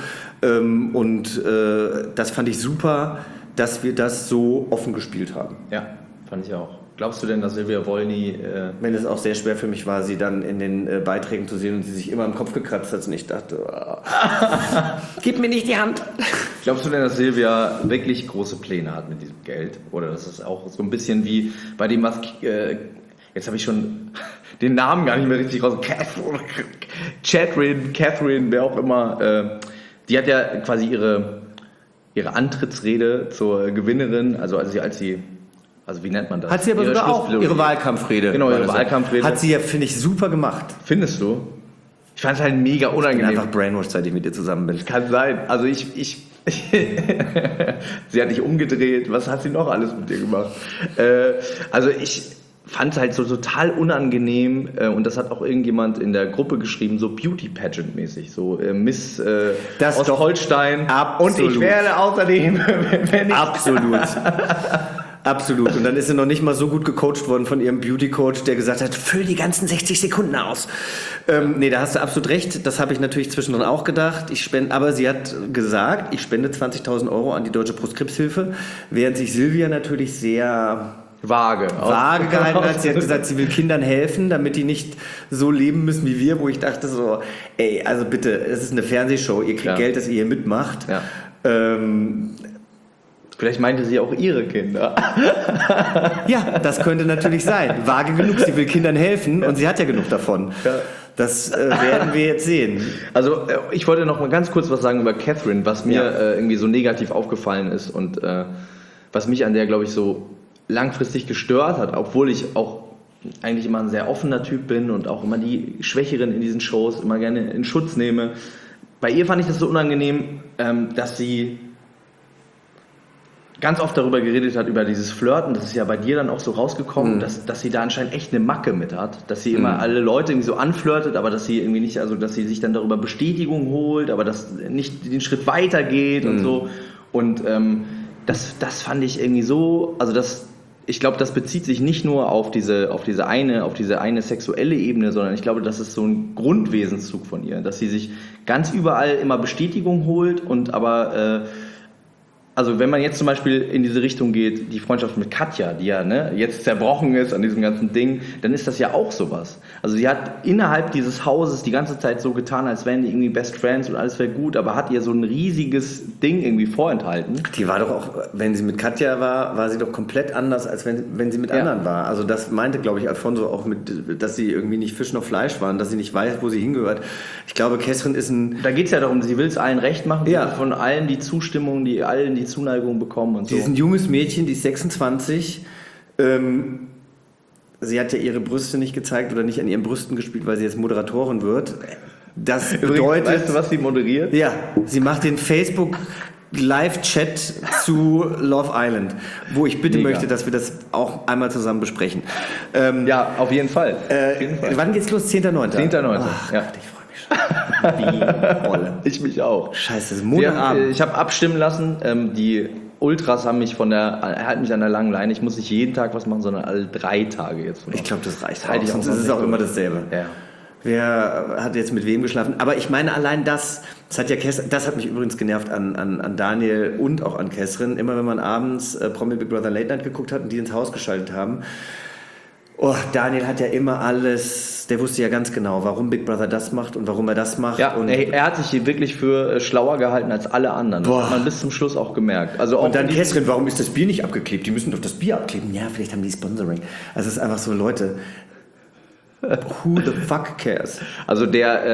Das fand ich super, dass wir das so offen gespielt haben. Ja, fand ich auch. Glaubst du denn, dass Silvia Wolny... Wenn es auch sehr schwer für mich war, sie dann in den Beiträgen zu sehen und sie sich immer im Kopf gekratzt hat und ich dachte, gib mir nicht die Hand. Glaubst du denn, dass Silvia wirklich große Pläne hat mit diesem Geld? Oder dass es auch so ein bisschen wie bei dem, was... jetzt habe ich schon den Namen gar nicht mehr richtig raus. Catherine, wer auch immer. Die hat ja quasi ihre Antrittsrede zur Gewinnerin, also wie nennt man das? Hat sie aber sogar auch ihre Wahlkampfrede. Genau, ihre Wahlkampfrede. Hat sie ja, finde ich, super gemacht. Findest du? Ich fand es halt mega unangenehm. Ich bin einfach brainwashed, seit ich mit dir zusammen bin. Kann sein. Also sie hat dich umgedreht. Was hat sie noch alles mit dir gemacht? Also ich fand es halt so total unangenehm und das hat auch irgendjemand in der Gruppe geschrieben, so Beauty-Pageant-mäßig, so Miss aus Holstein. Absolut. Und ich werde außerdem, wenn ich... Absolut. Und dann ist sie noch nicht mal so gut gecoacht worden von ihrem Beauty-Coach, der gesagt hat, füll die ganzen 60 Sekunden aus. Nee, da hast du absolut recht. Das habe ich natürlich zwischendrin auch gedacht. Aber sie hat gesagt, ich spende 20.000 Euro an die Deutsche Brustkrebshilfe, während sich Silvia natürlich sehr... vage gehalten hat. Sie hat gesagt, sie will Kindern helfen, damit die nicht so leben müssen wie wir, wo ich dachte so, ey, also bitte, es ist eine Fernsehshow, ihr kriegt Geld, dass ihr hier mitmacht. Ja. Vielleicht meinte sie auch ihre Kinder. Ja, das könnte natürlich sein. Vage genug, sie will Kindern helfen und sie hat ja genug davon. Ja. Das werden wir jetzt sehen. Also ich wollte noch mal ganz kurz was sagen über Catherine, was mir irgendwie so negativ aufgefallen ist und was mich an der, glaube ich, so langfristig gestört hat, obwohl ich auch eigentlich immer ein sehr offener Typ bin und auch immer die Schwächeren in diesen Shows immer gerne in Schutz nehme. Bei ihr fand ich das so unangenehm, dass sie ganz oft darüber geredet hat, über dieses Flirten. Das ist ja bei dir dann auch so rausgekommen, dass sie da anscheinend echt eine Macke mit hat. Dass sie immer alle Leute irgendwie so anflirtet, aber dass sie irgendwie nicht, also dass sie sich dann darüber Bestätigung holt, aber dass nicht den Schritt weiter geht und so. Und das fand ich irgendwie so, also ich glaube, das bezieht sich nicht nur auf diese eine sexuelle Ebene, sondern ich glaube, das ist so ein Grundwesenszug von ihr, dass sie sich ganz überall immer Bestätigung holt und aber also wenn man jetzt zum Beispiel in diese Richtung geht, die Freundschaft mit Katja, die ja jetzt zerbrochen ist an diesem ganzen Ding, dann ist das ja auch sowas. Also sie hat innerhalb dieses Hauses die ganze Zeit so getan, als wären die irgendwie Best Friends und alles wäre gut, aber hat ihr so ein riesiges Ding irgendwie vorenthalten. Die war doch auch, wenn sie mit Katja war sie doch komplett anders, als wenn sie mit anderen war. Also das meinte, glaube ich, Alfonso auch mit, dass sie irgendwie nicht Fisch noch Fleisch waren, dass sie nicht weiß, wo sie hingehört. Ich glaube, Catherine ist Da geht es ja darum, sie will es allen recht machen, von allen die Zustimmung, allen die Zuneigung bekommen und so. Sie ist ein junges Mädchen, die ist 26. Sie hat ja ihre Brüste nicht gezeigt oder nicht an ihren Brüsten gespielt, weil sie jetzt Moderatorin wird. Das bedeutet... Weißt du, was sie moderiert? Ja, sie macht den Facebook Live-Chat zu Love Island, wo ich bitte möchte, dass wir das auch einmal zusammen besprechen. Ja, auf jeden Fall. Wann geht's los? 10.9. 10.9. Ach, ja. Gott, ich freue mich schon. Wie Rolle. Ich mich auch. Scheiße, das ist Montagabend. Ich habe abstimmen lassen. Die Ultras halten mich an der langen Leine. Ich muss nicht jeden Tag was machen, sondern alle 3 Tage jetzt. Ich glaube, das reicht. Sonst ist es auch immer dasselbe. Ja. wer hat jetzt mit wem geschlafen. Aber ich meine, allein das hat mich übrigens genervt an Daniel und auch an Kesrin. Immer wenn man abends Promi Big Brother Late Night geguckt hat und die ins Haus geschaltet haben. Oh, Daniel hat ja immer alles, der wusste ja ganz genau, warum Big Brother das macht und warum er das macht. Ja, und er hat sich hier wirklich für schlauer gehalten als alle anderen. Das Boah. hat man bis zum Schluss auch gemerkt. Also auch und dann Kesrin, warum ist das Bier nicht abgeklebt? Die müssen doch das Bier abkleben. Ja, vielleicht haben die Sponsoring. Also es ist einfach so, Leute, who the fuck cares? Also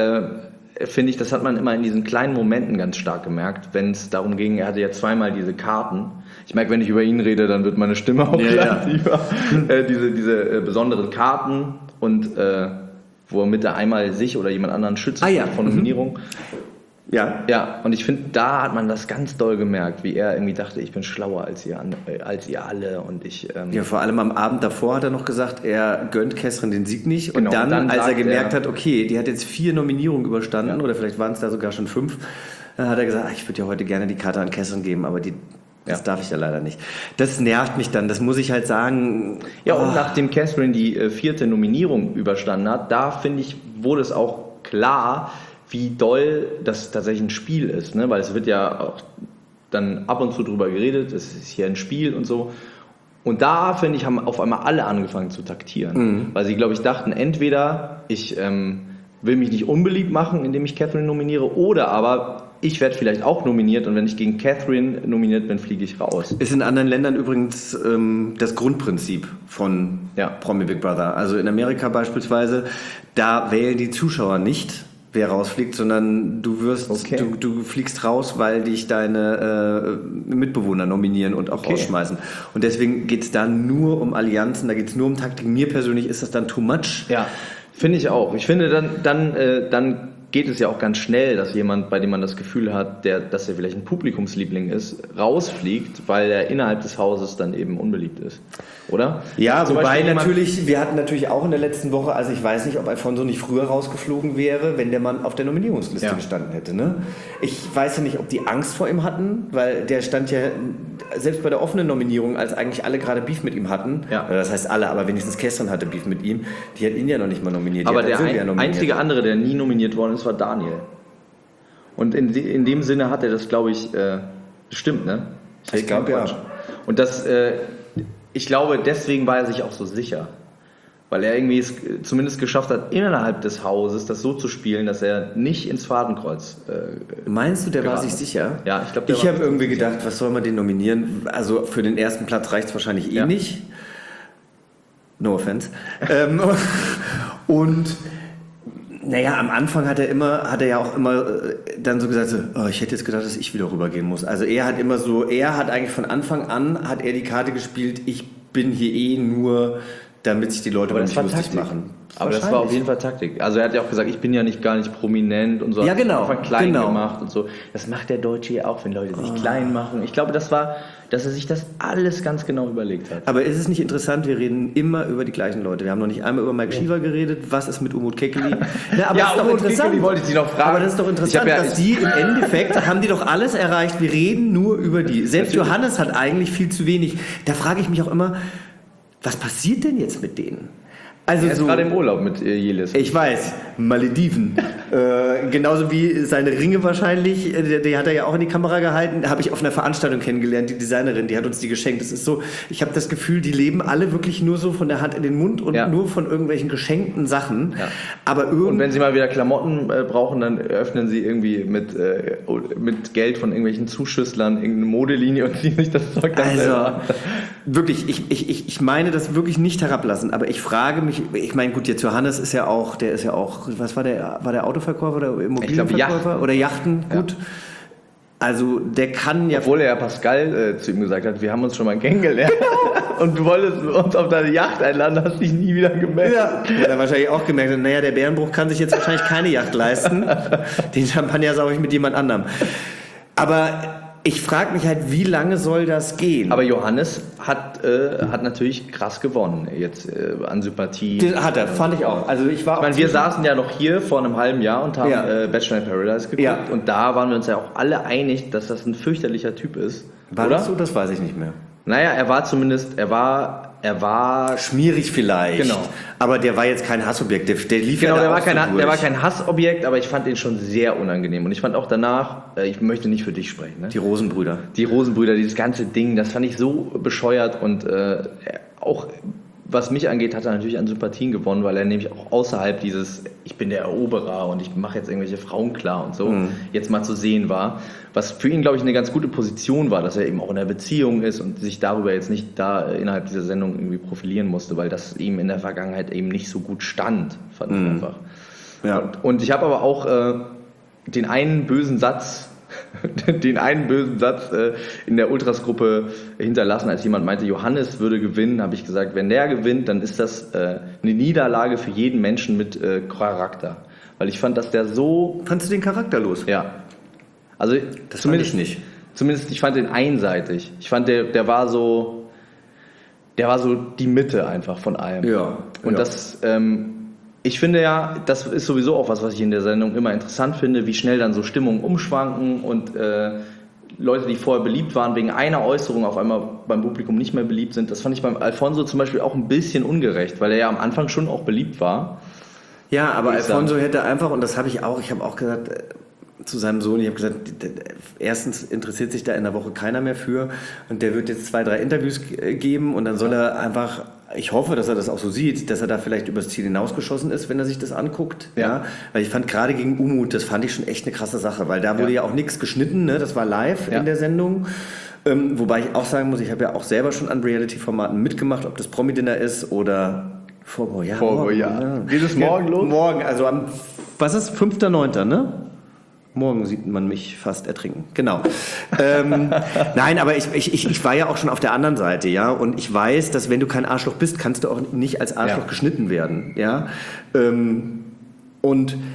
finde ich, das hat man immer in diesen kleinen Momenten ganz stark gemerkt, wenn es darum ging, er hatte ja zweimal diese Karten. Ich merke, wenn ich über ihn rede, dann wird meine Stimme auch gleich tiefer. Diese besonderen Karten und womit er einmal sich oder jemand anderen schützt vor Nominierung. Ja. Ja, und ich finde, da hat man das ganz doll gemerkt, wie er irgendwie dachte, ich bin schlauer als ihr alle und ich... Ja, vor allem am Abend davor hat er noch gesagt, er gönnt Kesrin den Sieg nicht. Genau, und dann als er gemerkt er, hat, okay, die hat jetzt 4 Nominierungen überstanden oder vielleicht waren es da sogar schon 5, dann hat er gesagt, ich würde ja heute gerne die Karte an Kesrin geben, aber das darf ich ja leider nicht. Das nervt mich dann, das muss ich halt sagen. Ja, und nachdem Kesrin die 4. Nominierung überstanden hat, da finde ich, wurde es auch klar, wie doll das tatsächlich ein Spiel ist, ne? Weil es wird ja auch dann ab und zu drüber geredet, es ist hier ein Spiel und so. Und da, finde ich, haben auf einmal alle angefangen zu taktieren, weil sie, glaube ich, dachten, entweder ich will mich nicht unbeliebt machen, indem ich Catherine nominiere, oder aber ich werde vielleicht auch nominiert und wenn ich gegen Catherine nominiert bin, fliege ich raus. Ist in anderen Ländern übrigens das Grundprinzip von Promi Big Brother. Also in Amerika beispielsweise, da wählen die Zuschauer nicht, wer rausfliegt, sondern du fliegst raus, weil dich deine Mitbewohner nominieren und auch rausschmeißen. Und deswegen geht es da nur um Allianzen, da geht es nur um Taktik. Mir persönlich ist das dann too much. Ja, finde ich auch. Ich finde, dann geht es ja auch ganz schnell, dass jemand, bei dem man das Gefühl hat, dass er vielleicht ein Publikumsliebling ist, rausfliegt, weil er innerhalb des Hauses dann eben unbeliebt ist. Oder? Ja, wobei natürlich, wir hatten natürlich auch in der letzten Woche, also ich weiß nicht, ob Alfonso nicht früher rausgeflogen wäre, wenn der Mann auf der Nominierungsliste gestanden hätte. Ne? Ich weiß ja nicht, ob die Angst vor ihm hatten, weil der stand ja selbst bei der offenen Nominierung, als eigentlich alle gerade Beef mit ihm hatten, das heißt alle, aber wenigstens Kesrin hatte Beef mit ihm, die hat ihn ja noch nicht mal nominiert. Aber der einzige andere, der nie nominiert worden ist, war Daniel. Und in dem Sinne hat er das, glaube ich, bestimmt, ne? Ich glaube, ja. Und ich glaube, deswegen war er sich auch so sicher. Weil er irgendwie es zumindest geschafft hat, innerhalb des Hauses das so zu spielen, dass er nicht ins Fadenkreuz Meinst du, der war sich sicher? Ja, ich glaube, ich habe irgendwie gedacht, was soll man den nominieren? Also für den ersten Platz reicht es wahrscheinlich nicht. No offense. Und naja, am Anfang hat er ja auch immer dann so gesagt, ich hätte jetzt gedacht, dass ich wieder rübergehen muss. Also er hat eigentlich von Anfang an, hat er die Karte gespielt, ich bin hier nur, damit sich die Leute über mich lustig machen. Aber das war auf jeden Fall Taktik. Also er hat ja auch gesagt, ich bin ja gar nicht prominent und so. Ja, genau. Einfach klein gemacht und so. Das macht der Deutsche ja auch, wenn Leute sich klein machen. Ich glaube, dass er sich das alles ganz genau überlegt hat. Aber ist es nicht interessant, wir reden immer über die gleichen Leute. Wir haben noch nicht einmal über Mike Shiva geredet. Was ist mit Umut Kekeli? Aber ja, Umut Kekeli wollte ich Sie noch fragen. Aber das ist doch interessant, dass die im Endeffekt, haben die doch alles erreicht. Wir reden nur über die. Selbst Johannes hat eigentlich viel zu wenig. Da frage ich mich auch immer, was passiert denn jetzt mit denen? Also er ist gerade im Urlaub mit Jelis. Ich weiß, Malediven. Genauso wie seine Ringe wahrscheinlich, die hat er ja auch in die Kamera gehalten, habe ich auf einer Veranstaltung kennengelernt, die Designerin, die hat uns die geschenkt. Das ist so, ich habe das Gefühl, die leben alle wirklich nur so von der Hand in den Mund und nur von irgendwelchen geschenkten Sachen. Ja. Aber und wenn sie mal wieder Klamotten brauchen, dann öffnen sie irgendwie mit Geld von irgendwelchen Zuschüsslern irgendeine Modelinie und ziehen sich das Zeug dann selber. Wirklich, ich meine das wirklich nicht herablassen, aber ich frage mich, ich meine, gut, jetzt Johannes ist ja auch, was war der Autoverkäufer oder Immobilienverkäufer oder Yachten, gut. Also der kann ja... Obwohl er ja Pascal zu ihm gesagt hat, wir haben uns schon mal kennengelernt. Genau. Und du wolltest uns auf deine Yacht einladen, hast dich nie wieder gemeldet. Ja, hat er wahrscheinlich auch gemerkt, naja, der Bärenbruch kann sich jetzt wahrscheinlich keine Yacht leisten. Den Champagner sauge ich mit jemand anderem. Aber ich frage mich halt, wie lange soll das gehen? Aber Johannes hat natürlich krass gewonnen jetzt an Sympathie. Das hat er, fand ich auch. Also wir saßen ja noch hier vor einem halben Jahr und haben Bachelor in Paradise geguckt und da waren wir uns ja auch alle einig, dass das ein fürchterlicher Typ ist. War das so? Das weiß ich nicht mehr. Naja, er war schmierig vielleicht. Genau. Aber der war jetzt kein Hassobjekt. Der lief genau, ja der da war kein Hassobjekt, aber ich fand ihn schon sehr unangenehm. Und ich fand auch danach, ich möchte nicht für dich sprechen, ne? Die Rosenbrüder. Die Rosenbrüder, dieses ganze Ding, das fand ich so bescheuert und auch was mich angeht, hat er natürlich an Sympathien gewonnen, weil er nämlich auch außerhalb dieses, ich bin der Eroberer und ich mache jetzt irgendwelche Frauen klar und so, jetzt mal zu sehen war. Was für ihn, glaube ich, eine ganz gute Position war, dass er eben auch in einer Beziehung ist und sich darüber jetzt nicht da innerhalb dieser Sendung irgendwie profilieren musste, weil das ihm in der Vergangenheit eben nicht so gut stand, fand ich einfach. Ja. Und ich habe aber auch den einen bösen Satz in der Ultras-Gruppe hinterlassen, als jemand meinte, Johannes würde gewinnen, habe ich gesagt, wenn der gewinnt, dann ist das eine Niederlage für jeden Menschen mit Charakter. Weil ich fand, dass der so... Fandst du den charakterlos? Ja. Also Das zumindest fand ich nicht. Zumindest, ich fand den einseitig. Ich fand, der war so die Mitte einfach von allem. Ja. Und ja. das... ich finde ja, das ist sowieso auch was ich in der Sendung immer interessant finde, wie schnell dann so Stimmungen umschwanken und Leute, die vorher beliebt waren, wegen einer Äußerung auf einmal beim Publikum nicht mehr beliebt sind. Das fand ich beim Alfonso zum Beispiel auch ein bisschen ungerecht, weil er ja am Anfang schon auch beliebt war. Ja, aber Alfonso hätte einfach, und das habe ich habe auch gesagt zu seinem Sohn, ich habe gesagt, erstens interessiert sich da in der Woche keiner mehr für und der wird jetzt 2, 3 Interviews geben und dann soll er einfach, ich hoffe, dass er das auch so sieht, dass er da vielleicht übers Ziel hinausgeschossen ist, wenn er sich das anguckt. Ja. Weil ich fand gerade gegen Umut, das fand ich schon echt eine krasse Sache, weil da wurde ja auch nichts geschnitten, ne? Das war live in der Sendung. Wobei ich auch sagen muss, ich habe ja auch selber schon an Reality-Formaten mitgemacht, ob das Promi-Dinner ist oder Vorbau, ja. Geht es morgen los? Morgen, also am, was ist, 5.9., ne? Morgen sieht man mich fast ertrinken. Genau. Nein, aber ich war ja auch schon auf der anderen Seite, ja. Und ich weiß, dass wenn du kein Arschloch bist, kannst du auch nicht als Arschloch geschnitten werden, ja. Und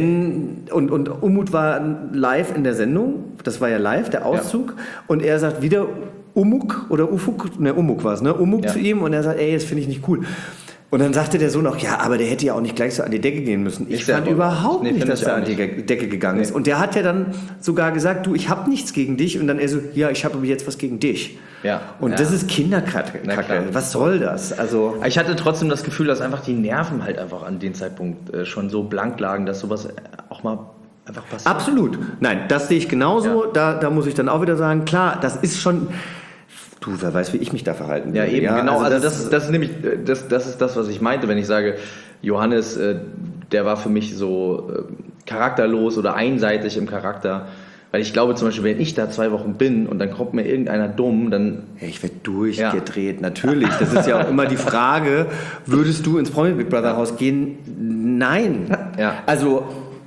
Umut war live in der Sendung, das war ja live, der Auszug, und er sagt wieder Umuk oder Ufuk, ne, Umuk war es, ne? Umuk zu ihm und er sagt, ey, das finde ich nicht cool. Und dann sagte der Sohn auch, ja, aber der hätte ja auch nicht gleich so an die Decke gehen müssen. Ich fand überhaupt nicht, dass er an die Decke gegangen ist. Und der hat ja dann sogar gesagt, du, ich habe nichts gegen dich. Und dann er so, ja, ich habe aber jetzt was gegen dich. Ja. Und das ist Kinderkacke. Was soll das? Also ich hatte trotzdem das Gefühl, dass einfach die Nerven halt einfach an dem Zeitpunkt schon so blank lagen, dass sowas auch mal einfach passiert. Absolut. Nein, das sehe ich genauso. Ja. Da muss ich dann auch wieder sagen, klar, das ist schon... Du, wer weiß, wie ich mich da verhalten würde. Ja, eben, genau. Also das ist nämlich, das ist das, was ich meinte, wenn ich sage, Johannes, der war für mich so charakterlos oder einseitig im Charakter. Weil ich glaube zum Beispiel, wenn ich da 2 Wochen bin und dann kommt mir irgendeiner dumm, dann... Ja, ich werde durchgedreht, natürlich. Das ist ja auch immer die Frage, würdest du ins Promi Big Brother Haus gehen? Nein. Ja. Also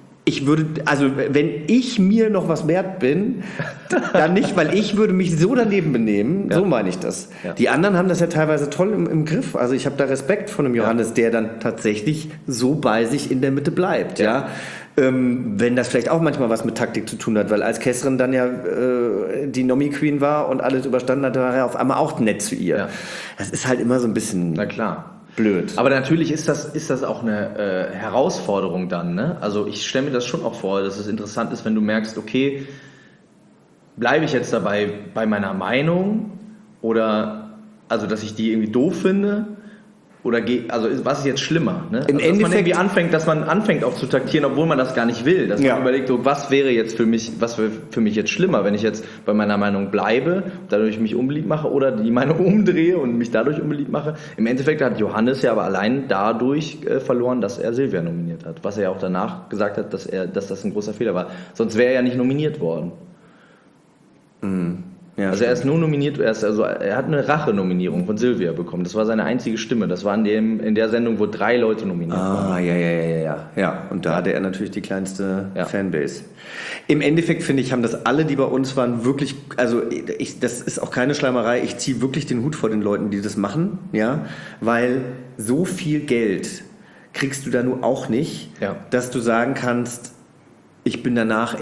wenn ich mir noch was wert bin, dann nicht, weil ich würde mich so daneben benehmen, so meine ich das. Ja. Die anderen haben das ja teilweise toll im Griff. Also ich habe da Respekt vor dem Johannes, der dann tatsächlich so bei sich in der Mitte bleibt. Ja. Wenn das vielleicht auch manchmal was mit Taktik zu tun hat, weil als Kesserin dann ja die Nomi-Queen war und alles überstanden hat, war er auf einmal auch nett zu ihr. Ja. Das ist halt immer so ein bisschen... Na klar. Blöd. Aber natürlich ist das auch eine Herausforderung dann, ne? Also ich stelle mir das schon auch vor, dass es interessant ist, wenn du merkst, okay, bleibe ich jetzt dabei bei meiner Meinung oder, also dass ich die irgendwie doof finde oder was ist jetzt schlimmer, ne? Im Endeffekt, dass man anfängt auch zu taktieren, obwohl man das gar nicht will, dass man überlegt, was wäre für mich jetzt schlimmer, wenn ich jetzt bei meiner Meinung bleibe, dadurch mich unbeliebt mache oder die Meinung umdrehe und mich dadurch unbeliebt mache. Im Endeffekt hat Johannes ja aber allein dadurch verloren, dass er Silvia nominiert hat, was er ja auch danach gesagt hat, dass das ein großer Fehler war. Sonst wäre er ja nicht nominiert worden. Ja, also er ist nur nominiert, er hat eine Rache-Nominierung von Silvia bekommen. Das war seine einzige Stimme. Das war in der Sendung, wo 3 Leute nominiert waren. Ja. Und da hatte er natürlich die kleinste Fanbase. Im Endeffekt, finde ich, haben das alle, die bei uns waren, wirklich, also das ist auch keine Schleimerei, ich ziehe wirklich den Hut vor den Leuten, die das machen, ja, weil so viel Geld kriegst du da nur auch nicht, dass du sagen kannst, ich bin danach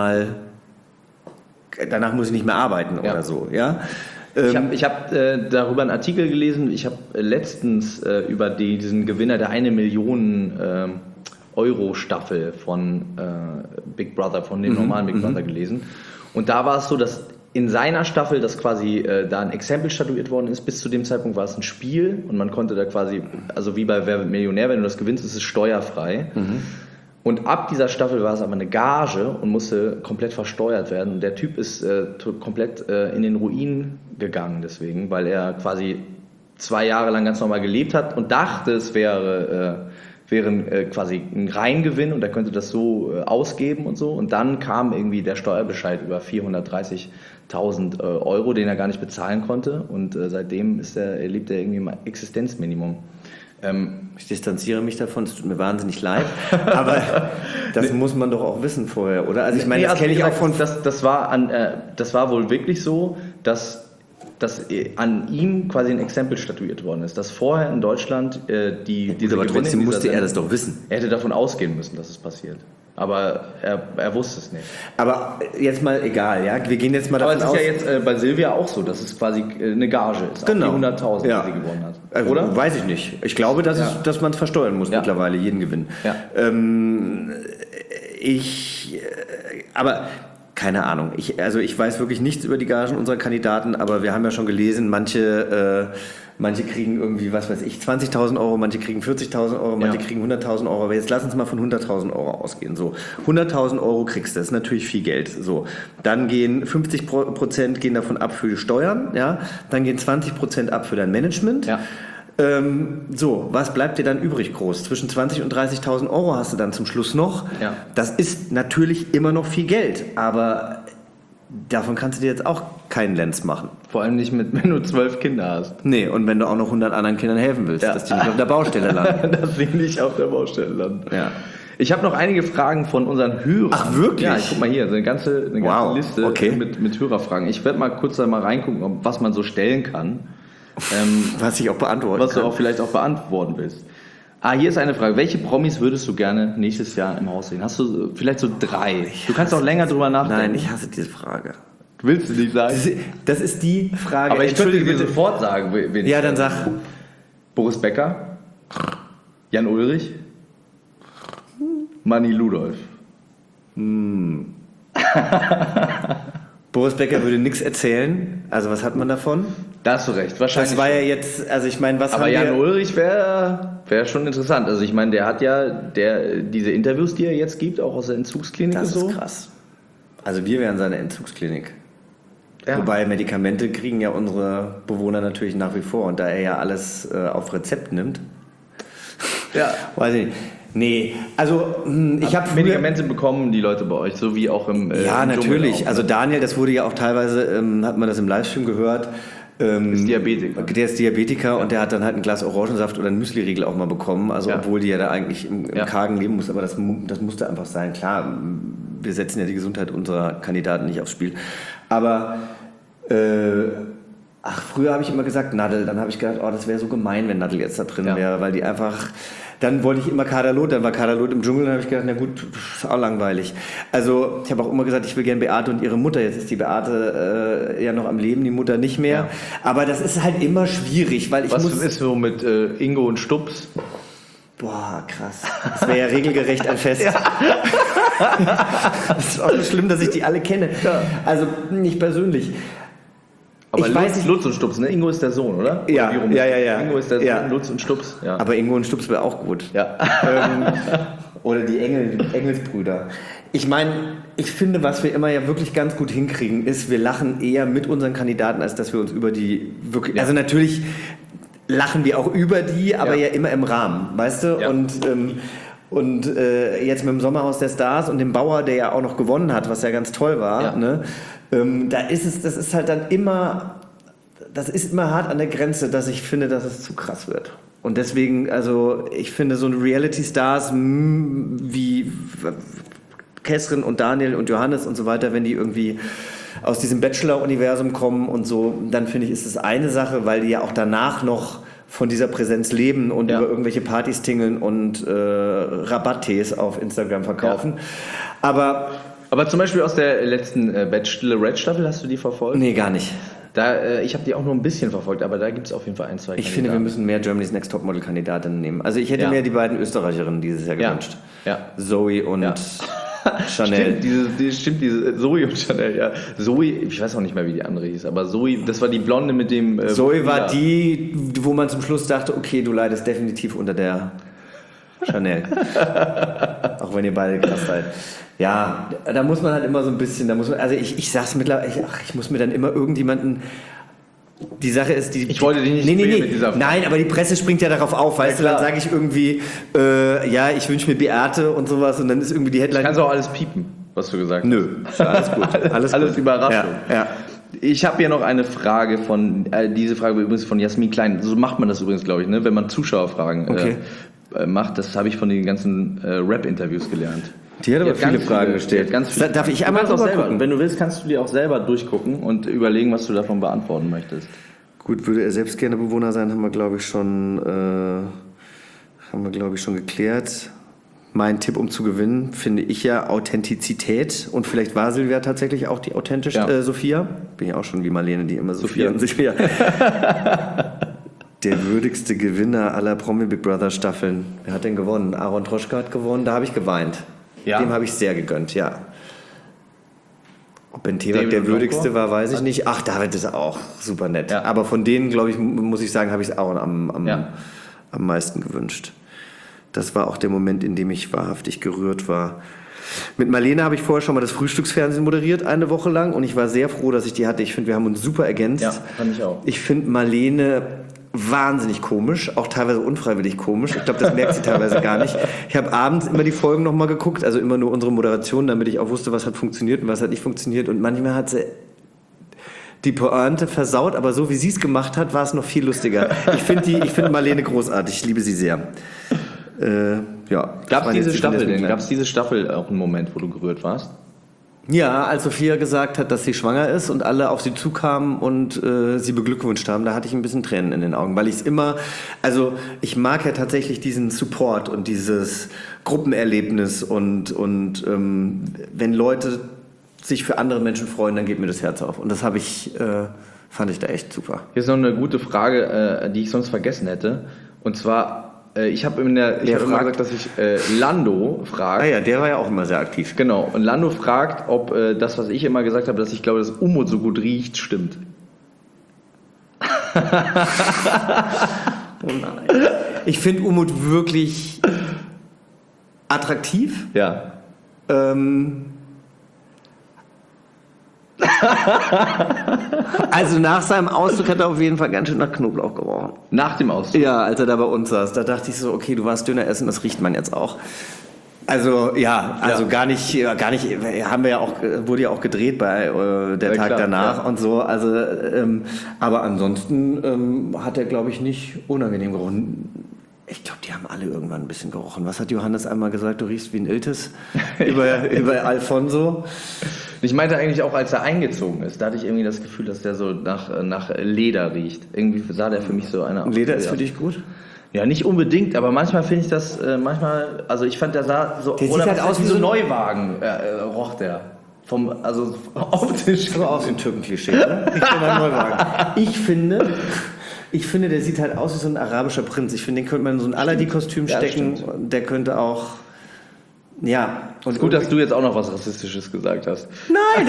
muss ich nicht mehr arbeiten oder so, ja. Ich hab darüber einen Artikel gelesen, ich habe letztens über diesen Gewinner der 1 Million Euro Staffel von Big Brother, von dem normalen Big Brother gelesen. Und da war es so, dass in seiner Staffel, dass quasi da ein Exempel statuiert worden ist. Bis zu dem Zeitpunkt war es ein Spiel und man konnte da quasi, also wie bei Wer wird Millionär, wenn du das gewinnst, ist es steuerfrei. Und ab dieser Staffel war es aber eine Gage und musste komplett versteuert werden. Und der Typ ist komplett in den Ruin gegangen deswegen, weil er quasi 2 Jahre lang ganz normal gelebt hat und dachte, es wäre quasi ein Reingewinn und er könnte das so ausgeben und so. Und dann kam irgendwie der Steuerbescheid über 430.000 Euro, den er gar nicht bezahlen konnte. Und seitdem lebt er irgendwie im Existenzminimum. Ich distanziere mich davon, es tut mir wahnsinnig leid, aber das muss man doch auch wissen vorher, oder? Also ich meine, das kenne ich auch von... Das war wohl wirklich so, dass an ihm quasi ein Exempel statuiert worden ist, dass vorher in Deutschland diese aber Gewinne trotzdem in musste dieser er das doch wissen. Er hätte davon ausgehen müssen, dass es passiert. Aber er wusste es nicht. Aber jetzt mal egal, ja? Wir gehen jetzt mal davon aus... Aber es ist ja jetzt bei Silvia auch so, dass es quasi eine Gage ist. Genau. Auf die 100.000, ja. die sie gewonnen hat. Oder? Weiß ich nicht. Ich glaube, dass man es versteuern muss mittlerweile, jeden Gewinn. Ja. Aber... Keine Ahnung. Ich weiß wirklich nichts über die Gagen unserer Kandidaten, aber wir haben ja schon gelesen, manche kriegen irgendwie, was weiß ich, 20.000 Euro, manche kriegen 40.000 Euro, manche kriegen 100.000 Euro. Aber jetzt lass uns mal von 100.000 Euro ausgehen. So, 100.000 Euro kriegst du, das ist natürlich viel Geld. So, dann gehen 50% gehen davon ab für die Steuern, ja, dann gehen 20% ab für dein Management. Ja. So, was bleibt dir dann übrig groß? Zwischen 20.000 und 30.000 Euro hast du dann zum Schluss noch. Ja. Das ist natürlich immer noch viel Geld, aber davon kannst du dir jetzt auch keinen Lenz machen. Vor allem nicht wenn du 12 Kinder hast. Nee, und wenn du auch noch 100 anderen Kindern helfen willst, dass die nicht auf der Baustelle landen. Dass sie nicht auf der Baustelle landen. Ja. Ich habe noch einige Fragen von unseren Hörern. Ach, wirklich? Ja, guck mal hier, eine ganze Wow, Liste okay. mit Hörerfragen. Ich werde mal kurz da mal reingucken, was man so stellen kann. Was ich auch beantworten Was kann. du auch vielleicht auch beantworten willst. Hier ist eine Frage. Welche Promis würdest du gerne nächstes Jahr im Haus sehen? Hast du vielleicht so 3? Du kannst auch länger drüber nachdenken. Nein, ich hasse diese Frage. Willst du nicht sagen? Das ist die Frage. Aber ich könnte dir Entschuldige, sofort sagen, wen Ja, ich dann sag. Boris Becker, Jan Ulrich, Manni Ludolf. Boris Becker würde nichts erzählen. Also was hat man davon? Da hast du recht, wahrscheinlich. Das war schon. ja jetzt, also ich meine, was Aber haben Jan wir... Ulrich wäre schon interessant. Also ich meine, der hat ja diese Interviews, die er jetzt gibt, auch aus der Entzugsklinik Das und so. ist krass. Also wir wären seine Entzugsklinik. Ja. Wobei Medikamente kriegen ja unsere Bewohner natürlich nach wie vor. Und da er ja alles auf Rezept nimmt, Ja. weiß ich nicht. Nee, also ich habe Medikamente bekommen die Leute bei euch, so wie auch im Ja, im Dschungel natürlich. auch, ne? Also Daniel, das wurde ja auch teilweise, hat man das im Livestream gehört. Ist Diabetiker. Der ist Diabetiker und der hat dann halt ein Glas Orangensaft oder einen Müsli-Riegel auch mal bekommen. Also obwohl die ja da eigentlich im Kargen leben muss. Aber das musste einfach sein. Klar, wir setzen ja die Gesundheit unserer Kandidaten nicht aufs Spiel. Aber früher habe ich immer gesagt Nadel. Dann habe ich gedacht, das wäre so gemein, wenn Nadel jetzt da drin wäre, weil die einfach... Dann wollte ich immer Kaderlot, dann war Kaderlot im Dschungel, dann habe ich gedacht, na gut, ist auch langweilig. Also ich habe auch immer gesagt, ich will gerne Beate und ihre Mutter. Jetzt ist die Beate ja noch am Leben, die Mutter nicht mehr. Ja. Aber das ist halt immer schwierig, weil Was ist so mit Ingo und Stubbs? Boah, krass. Das wäre ja regelgerecht ein Fest. Das ist auch so schlimm, dass ich die alle kenne. Ja. Also nicht persönlich. Aber Lutz und Stubbs, ne? Ingo ist der Sohn, oder? Ja, ja. Ingo ist der Sohn, Lutz und Stubbs. Ja. Aber Ingo und Stubbs wäre auch gut. Ja. Oder die Engelsbrüder. Ich meine, ich finde, was wir immer ja wirklich ganz gut hinkriegen, ist, wir lachen eher mit unseren Kandidaten, als dass wir uns über die wirklich... Ja. Also natürlich lachen wir auch über die, aber ja immer im Rahmen, weißt du? Ja. Und jetzt mit dem Sommerhaus der Stars und dem Bauer, der ja auch noch gewonnen hat, was ja ganz toll war, ne? Das ist halt dann immer, das ist immer hart an der Grenze, dass ich finde, dass es zu krass wird. Und deswegen, also ich finde so Reality-Stars wie Kesrin und Daniel und Johannes und so weiter, wenn die irgendwie aus diesem Bachelor-Universum kommen und so, dann finde ich, ist es eine Sache, weil die ja auch danach noch von dieser Präsenz leben und über irgendwelche Partys tingeln und Rabatttees auf Instagram verkaufen. Ja. Aber zum Beispiel aus der letzten Bachelorette-Staffel, hast du die verfolgt? Nee, gar nicht. Ich habe die auch nur ein bisschen verfolgt, aber da gibt es auf jeden Fall 1, 2 Ich finde, wir müssen mehr Germany's Next Topmodel-Kandidatinnen nehmen. Also ich hätte mir die beiden Österreicherinnen dieses Jahr gewünscht. Ja. Zoe und Chanel. Stimmt, diese Zoe und Chanel, ja. Zoe, ich weiß auch nicht mehr, wie die andere hieß, aber Zoe, das war die Blonde mit dem... Zoe war die, wo man zum Schluss dachte, okay, du leidest definitiv unter der Chanel. Auch wenn ihr beide krass seid. Ja, da muss man halt immer so ein bisschen, also ich sag's mittlerweile, ich muss mir dann immer irgendjemanden... Die Sache ist, ich wollte dich nicht mit dieser Frage. Nein, aber die Presse springt ja darauf auf, weißt du, dann sage ich irgendwie, ich wünsche mir Beate und sowas und dann ist irgendwie die Headline... Kannst du auch alles piepen, was du gesagt hast. Nö, alles gut. Alles Überraschung. Ja. Ich habe hier noch eine Frage diese Frage übrigens von Jasmin Klein. So macht man das übrigens, glaube ich, ne? Wenn man Zuschauerfragen macht. Das habe ich von den ganzen Rap-Interviews gelernt. Die hat aber viele Fragen gestellt. Darf ich einmal drüber gucken? Wenn du willst, kannst du dir auch selber durchgucken und überlegen, was du davon beantworten möchtest. Gut, würde er selbst gerne Bewohner sein, haben wir, glaube ich, schon geklärt. Mein Tipp, um zu gewinnen, finde ich ja Authentizität. Und vielleicht war Silvia tatsächlich auch die authentische Sophia. Bin ja auch schon wie Marlene, die immer Sophia und Silvia. Der würdigste Gewinner aller Promi Big Brother Staffeln. Wer hat denn gewonnen? Aaron Troschka hat gewonnen, da habe ich geweint. Ja. Dem habe ich sehr gegönnt, ja. Ob Ben Tewak der würdigste war, weiß ich nicht. Ach, David ist auch super nett. Ja. Aber von denen, glaube ich, muss ich sagen, habe ich es Aaron am meisten gewünscht. Das war auch der Moment, in dem ich wahrhaftig gerührt war. Mit Marlene habe ich vorher schon mal das Frühstücksfernsehen moderiert, eine Woche lang. Und ich war sehr froh, dass ich die hatte. Ich finde, wir haben uns super ergänzt. Ja, fand ich auch. Ich finde Marlene wahnsinnig komisch, auch teilweise unfreiwillig komisch. Ich glaube, das merkt sie teilweise gar nicht. Ich habe abends immer die Folgen nochmal geguckt, also immer nur unsere Moderation, damit ich auch wusste, was hat funktioniert und was hat nicht funktioniert. Und manchmal hat sie die Pointe versaut, aber so wie sie es gemacht hat, war es noch viel lustiger. Ich finde Marlene großartig, ich liebe sie sehr. Gab es diese Staffel auch einen Moment, wo du gerührt warst? Ja, als Sophia gesagt hat, dass sie schwanger ist und alle auf sie zukamen und sie beglückwünscht haben, da hatte ich ein bisschen Tränen in den Augen, weil ich ich mag ja tatsächlich diesen Support und dieses Gruppenerlebnis und wenn Leute sich für andere Menschen freuen, dann geht mir das Herz auf. Und das fand ich da echt super. Hier ist noch eine gute Frage, die ich sonst vergessen hätte. Und zwar, ich habe immer gesagt, dass ich Lando frage. Ah ja, der war ja auch immer sehr aktiv. Genau, und Lando fragt, ob das, was ich immer gesagt habe, dass ich glaube, dass Umut so gut riecht, stimmt. Oh nein. Ich finde Umut wirklich attraktiv. Ja. Also nach seinem Auszug hat er auf jeden Fall ganz schön nach Knoblauch gerochen. Nach dem Auszug? Ja, als er da bei uns saß. Da dachte ich so, okay, du warst Döner essen, das riecht man jetzt auch. Also gar nicht, haben wir ja auch, wurde ja auch gedreht bei der Tag danach und so. Also, aber ansonsten hat er, glaube ich, nicht unangenehm gerochen. Ich glaube, die haben alle irgendwann ein bisschen gerochen. Was hat Johannes einmal gesagt? Du riechst wie ein Iltis über Alfonso. Ich meinte eigentlich auch, als er eingezogen ist, da hatte ich irgendwie das Gefühl, dass der so nach Leder riecht. Irgendwie sah der für mich so einer aus. Leder ist für dich gut? Ja, nicht unbedingt, aber manchmal finde ich das, also ich fand, der sah so, der sieht halt aus wie so ein Neuwagen, roch der. Also optisch. Aber auch so ein Türkenklischee, oder? Ich bin ein Neuwagen. Ich finde, der sieht halt aus wie so ein arabischer Prinz. Ich finde, den könnte man in so ein Aladdin-Kostüm stecken. Der könnte auch... Ja. Und ist gut, dass du jetzt auch noch was Rassistisches gesagt hast. Nein,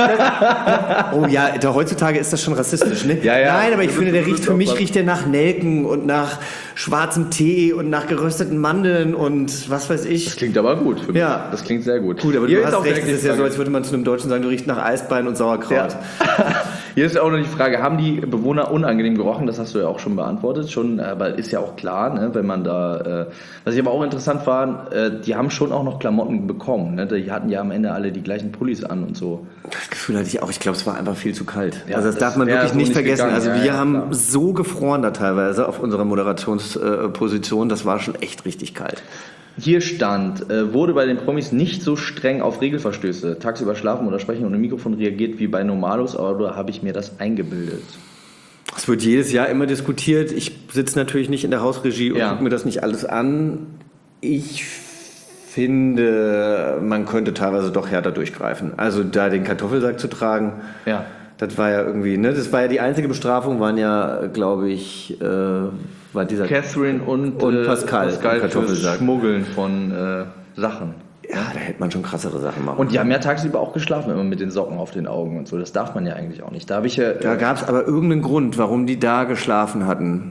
oh ja, heutzutage ist das schon rassistisch, ne? Ja. Nein, aber ich finde, riecht der nach Nelken und nach schwarzem Tee und nach gerösteten Mandeln und was weiß ich. Das klingt aber gut für mich. Ja. Das klingt sehr gut. Gut, aber du hast recht, es ist ja so, als würde man zu einem Deutschen sagen, du riechst nach Eisbein und Sauerkraut. Ja. Hier ist auch noch die Frage, haben die Bewohner unangenehm gerochen? Das hast du ja auch schon beantwortet, aber ist ja auch klar, ne, wenn man da... was ich aber auch interessant fand, die haben schon auch noch Klamotten bekommen. Ne? Die hatten ja am Ende alle die gleichen Pullis an und so. Das Gefühl hatte ich auch. Ich glaube, es war einfach viel zu kalt. Ja, also das darf man wirklich nicht vergessen. Gegangen. Also wir haben so gefroren da teilweise auf unserer Moderationsposition. Das war schon echt richtig kalt. Hier stand, wurde bei den Promis nicht so streng auf Regelverstöße, tagsüber schlafen oder sprechen und im Mikrofon reagiert wie bei Normalos, aber habe ich mir das eingebildet? Es wird jedes Jahr immer diskutiert. Ich sitze natürlich nicht in der Hausregie und gucke mir das nicht alles an. Ich finde, man könnte teilweise doch härter durchgreifen. Also da den Kartoffelsack zu tragen, das war ja irgendwie, ne? Das war ja die einzige Bestrafung, waren ja, glaube ich, war dieser Catherine und Pascal Kartoffelsack. Schmuggeln von Sachen. Ja, da hätte man schon krassere Sachen machen. Und die haben ja tagsüber auch geschlafen, immer mit den Socken auf den Augen und so. Das darf man ja eigentlich auch nicht. Da gab es aber irgendeinen Grund, warum die da geschlafen hatten.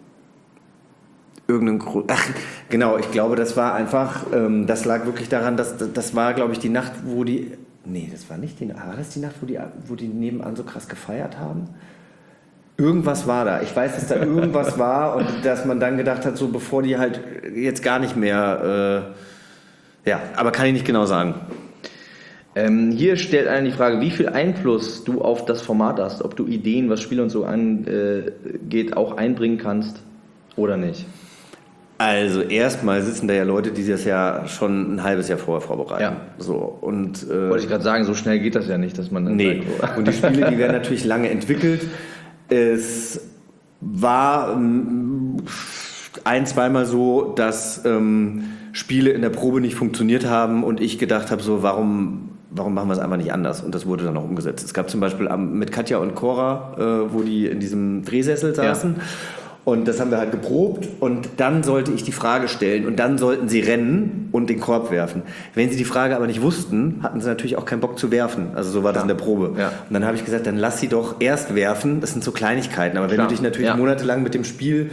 Irgendeinen Grund. Ach, genau, ich glaube, das war einfach, das lag wirklich daran, dass das war, glaube ich, die Nacht, wo die. Nee, das war nicht die Nacht. War das die Nacht, wo die nebenan so krass gefeiert haben? Irgendwas war da. Ich weiß, dass da irgendwas war und dass man dann gedacht hat, so bevor die halt jetzt gar nicht mehr. Ja, aber kann ich nicht genau sagen. Hier stellt einer die Frage, wie viel Einfluss du auf das Format hast, ob du Ideen, was Spiele und so angeht, auch einbringen kannst oder nicht. Also erstmal sitzen da ja Leute, die das ja schon ein halbes Jahr vorher vorbereiten. Ja. So, und, wollte ich gerade sagen, so schnell geht das ja nicht, dass man dann nee. sagt, und die Spiele, die werden natürlich lange entwickelt. Es war zweimal so, dass Spiele in der Probe nicht funktioniert haben und ich gedacht habe, so warum machen wir es einfach nicht anders? Und das wurde dann auch umgesetzt. Es gab zum Beispiel mit Katja und Cora, wo die in diesem Drehsessel saßen. Ja. Und das haben wir halt geprobt und dann sollte ich die Frage stellen und dann sollten sie rennen und den Korb werfen. Wenn sie die Frage aber nicht wussten, hatten sie natürlich auch keinen Bock zu werfen. Also so war das in der Probe. Ja. Und dann habe ich gesagt, dann lass sie doch erst werfen. Das sind so Kleinigkeiten. Aber wenn du dich natürlich monatelang mit dem Spiel...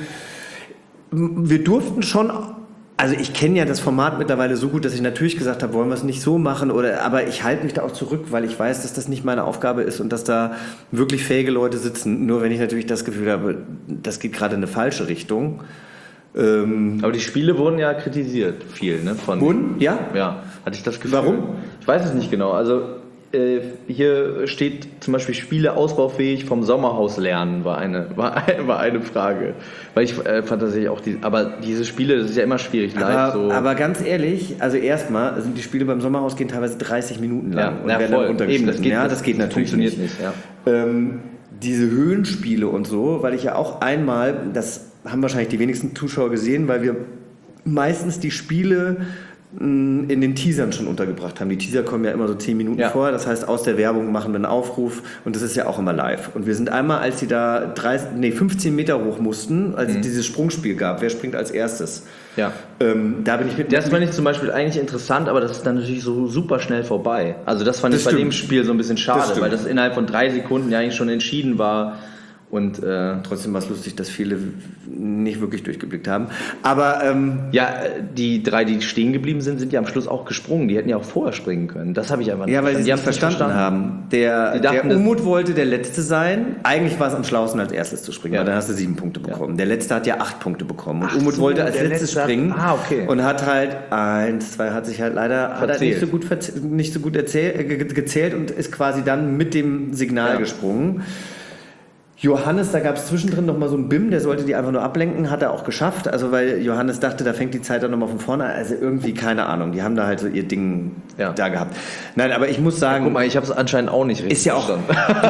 Wir durften schon... Also ich kenne ja das Format mittlerweile so gut, dass ich natürlich gesagt habe, wollen wir es nicht so machen, aber ich halte mich da auch zurück, weil ich weiß, dass das nicht meine Aufgabe ist und dass da wirklich fähige Leute sitzen. Nur wenn ich natürlich das Gefühl habe, das geht gerade in eine falsche Richtung. Aber die Spiele wurden ja kritisiert, viel, ne? Wurden? Ja? Ja, hatte ich das Gefühl. Warum? Ich weiß es nicht genau. Also hier steht zum Beispiel Spiele ausbaufähig vom Sommerhaus lernen, war eine Frage. Weil ich fand tatsächlich auch, aber diese Spiele, das ist ja immer schwierig live. Aber ganz ehrlich, also erstmal sind die Spiele beim Sommerhaus gehen teilweise 30 Minuten lang und werden dann runtergeschnitten. Das geht natürlich nicht. Ja. Diese Höhenspiele und so, weil ich ja auch einmal, das haben wahrscheinlich die wenigsten Zuschauer gesehen, weil wir meistens die Spiele in den Teasern schon untergebracht haben. Die Teaser kommen ja immer so 10 Minuten vor, das heißt, aus der Werbung machen wir einen Aufruf und das ist ja auch immer live. Und wir sind einmal, als sie da 15 Meter hoch mussten, als es dieses Sprungspiel gab, wer springt als erstes? Ja. Da bin ich mit. Das fand ich zum Beispiel eigentlich interessant, aber das ist dann natürlich so super schnell vorbei. Also das fand ich bei dem Spiel so ein bisschen schade, weil das innerhalb von 3 Sekunden ja eigentlich schon entschieden war. Und trotzdem war es lustig, dass viele nicht wirklich durchgeblickt haben. Aber die 3, die stehen geblieben sind ja am Schluss auch gesprungen. Die hätten ja auch vorher springen können. Das habe ich einfach nicht verstanden. Ja, weil sie es nicht verstanden haben. Der Umut wollte der Letzte sein. Eigentlich war es am schlausten, als erstes zu springen. Ja. Dann hast du 7 Punkte bekommen. Ja. Der Letzte hat ja 8 Punkte bekommen. Und Umut wollte als Letztes springen. Und hat halt 1, 2, hat sich halt leider nicht so gut gezählt und ist quasi dann mit dem Signal gesprungen. Johannes, da gab es zwischendrin noch mal so einen BIM, der sollte die einfach nur ablenken, hat er auch geschafft, also weil Johannes dachte, da fängt die Zeit dann nochmal von vorne an, also irgendwie, keine Ahnung, die haben da halt so ihr Ding da gehabt. Nein, aber ich muss sagen... Guck mal, ich habe es anscheinend auch nicht richtig verstanden.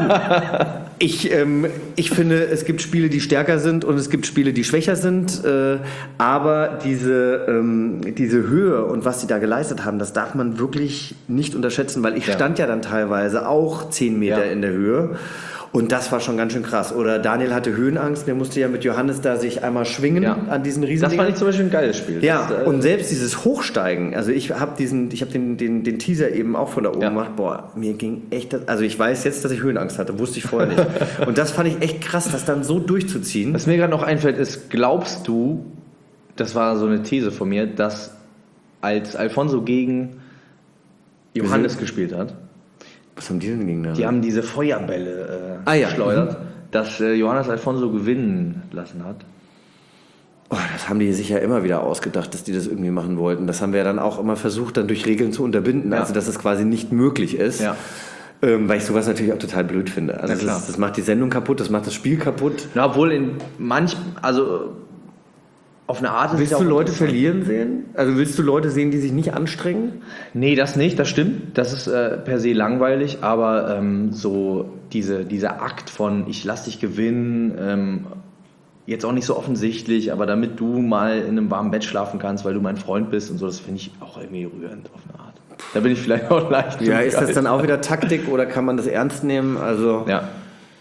Ich finde, es gibt Spiele, die stärker sind und es gibt Spiele, die schwächer sind, aber diese Höhe und was sie da geleistet haben, das darf man wirklich nicht unterschätzen, weil ich stand ja dann teilweise auch 10 Meter in der Höhe. Und das war schon ganz schön krass. Oder Daniel hatte Höhenangst, der musste ja mit Johannes da sich einmal schwingen an diesen riesigen. Das fand ich zum Beispiel ein geiles Spiel. Ja, und selbst dieses Hochsteigen, also ich habe den Teaser eben auch von da oben gemacht, mir ging echt, also ich weiß jetzt, dass ich Höhenangst hatte, wusste ich vorher nicht. Und das fand ich echt krass, das dann so durchzuziehen. Was mir gerade noch einfällt ist, glaubst du, das war so eine These von mir, dass als Alfonso gegen Johannes gespielt hat, was haben die denn gegen da? Die haben diese Feuerbälle geschleudert, dass Johannes Alfonso gewinnen lassen hat. Oh, das haben die sich ja immer wieder ausgedacht, dass die das irgendwie machen wollten. Das haben wir dann auch immer versucht, dann durch Regeln zu unterbinden, also dass es quasi nicht möglich ist. Ja. Weil ich sowas natürlich auch total blöd finde. Also das macht die Sendung kaputt, das macht das Spiel kaputt. Na, obwohl auf eine Art... Willst du Leute verlieren sehen? Also willst du Leute sehen, die sich nicht anstrengen? Nee, das nicht, das stimmt. Das ist per se langweilig, aber so dieser Akt von ich lass dich gewinnen, jetzt auch nicht so offensichtlich, aber damit du mal in einem warmen Bett schlafen kannst, weil du mein Freund bist und so, das finde ich auch irgendwie rührend auf eine Art. Da bin ich vielleicht auch leicht... Ja, ist das dann auch wieder Taktik oder kann man das ernst nehmen? Also... Ja.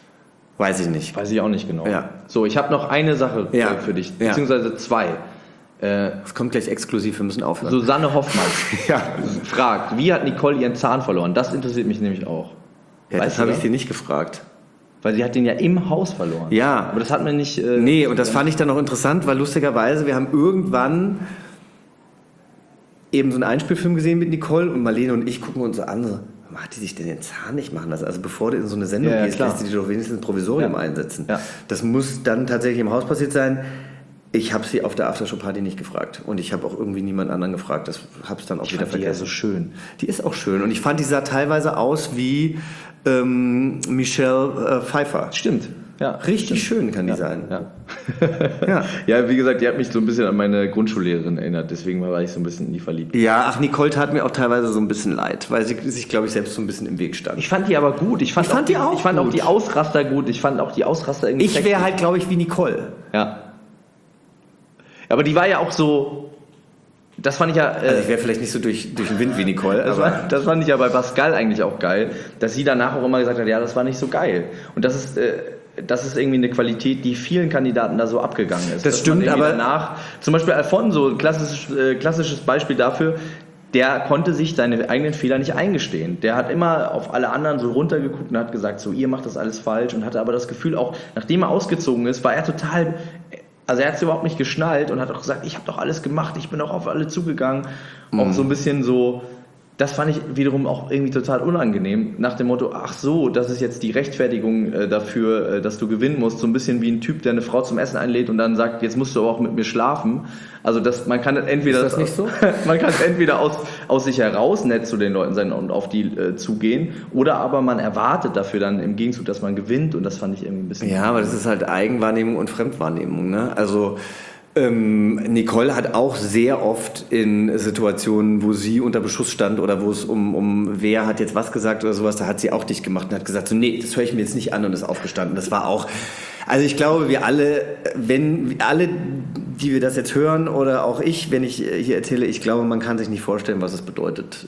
Weiß ich nicht. Weiß ich auch nicht genau. Ja. So, ich habe noch eine Sache für dich, beziehungsweise 2. Das kommt gleich exklusiv, wir müssen aufhören. Susanne Hoffmann Ja. fragt, wie hat Nicole ihren Zahn verloren? Das interessiert mich nämlich auch. Ja, das du habe ich das? sie nicht gefragt. Weil sie hat den ja im Haus verloren. Ja. Aber das hat man nicht... Nee, und das fand ich dann noch interessant, weil lustigerweise, wir haben irgendwann eben so einen Einspielfilm gesehen mit Nicole und Marlene und ich gucken uns so an, so, warum hat die sich denn den Zahn nicht machen lassen? Also bevor du in so eine Sendung Ja, gehst, klar. lässt du die doch wenigstens ein Provisorium einsetzen. Ja. Das muss dann tatsächlich im Haus passiert sein. Ich habe sie auf der Aftershow-Party nicht gefragt. Und ich habe auch irgendwie niemand anderen gefragt. Das habe ich dann auch wieder fand die ja vergessen. so schön. Die ist auch schön. Und ich fand, die sah teilweise aus wie Michelle Pfeiffer. Stimmt. Ja, Richtig schön kann die sein. Ja. Ja. Ja, wie gesagt, die hat mich so ein bisschen an meine Grundschullehrerin erinnert, deswegen war ich so ein bisschen in die verliebt. Ja, ach, Nicole tat mir auch teilweise so ein bisschen leid, weil sie sich, glaube ich, selbst so ein bisschen im Weg stand. Ich fand die aber gut. Ich fand auch die Ausraster gut. Ich fand auch die Ausraster irgendwie Ich wäre halt, glaube ich, wie Nicole. Ja. Aber die war ja auch so... Das fand ich ja... Also ich wäre vielleicht nicht so durch den Wind wie Nicole, das fand ich ja bei Pascal eigentlich auch geil, dass sie danach auch immer gesagt hat, ja, das war nicht so geil. Und das ist irgendwie eine Qualität, die vielen Kandidaten da so abgegangen ist. Das Dass stimmt, man irgendwie aber... danach, zum Beispiel Alfonso, ein klassisches Beispiel dafür, der konnte sich seine eigenen Fehler nicht eingestehen. Der hat immer auf alle anderen so runtergeguckt und hat gesagt, so, ihr macht das alles falsch, und hatte aber das Gefühl auch, nachdem er ausgezogen ist, war er total... Also er hat es überhaupt nicht geschnallt und hat auch gesagt, ich habe doch alles gemacht, ich bin auch auf alle zugegangen. Auch so ein bisschen so, das fand ich wiederum auch irgendwie total unangenehm, nach dem Motto, ach so, das ist jetzt die Rechtfertigung dafür, dass du gewinnen musst. So ein bisschen wie ein Typ, der eine Frau zum Essen einlädt und dann sagt, jetzt musst du aber auch mit mir schlafen. Also man kann entweder... Ist das nicht so? Man kann es entweder aus sich heraus nett zu den Leuten sein und auf die zugehen, oder aber man erwartet dafür dann im Gegenzug, dass man gewinnt, und das fand ich irgendwie ein bisschen... Ja, aber das ist halt Eigenwahrnehmung und Fremdwahrnehmung, ne? Also Nicole hat auch sehr oft in Situationen, wo sie unter Beschuss stand oder wo es um wer hat jetzt was gesagt oder sowas, da hat sie auch dicht gemacht und hat gesagt, so, nee, das höre ich mir jetzt nicht an, und ist aufgestanden. Das war auch, also ich glaube, wir alle, die wir das jetzt hören, oder auch ich, wenn ich hier erzähle, ich glaube, man kann sich nicht vorstellen, was es bedeutet.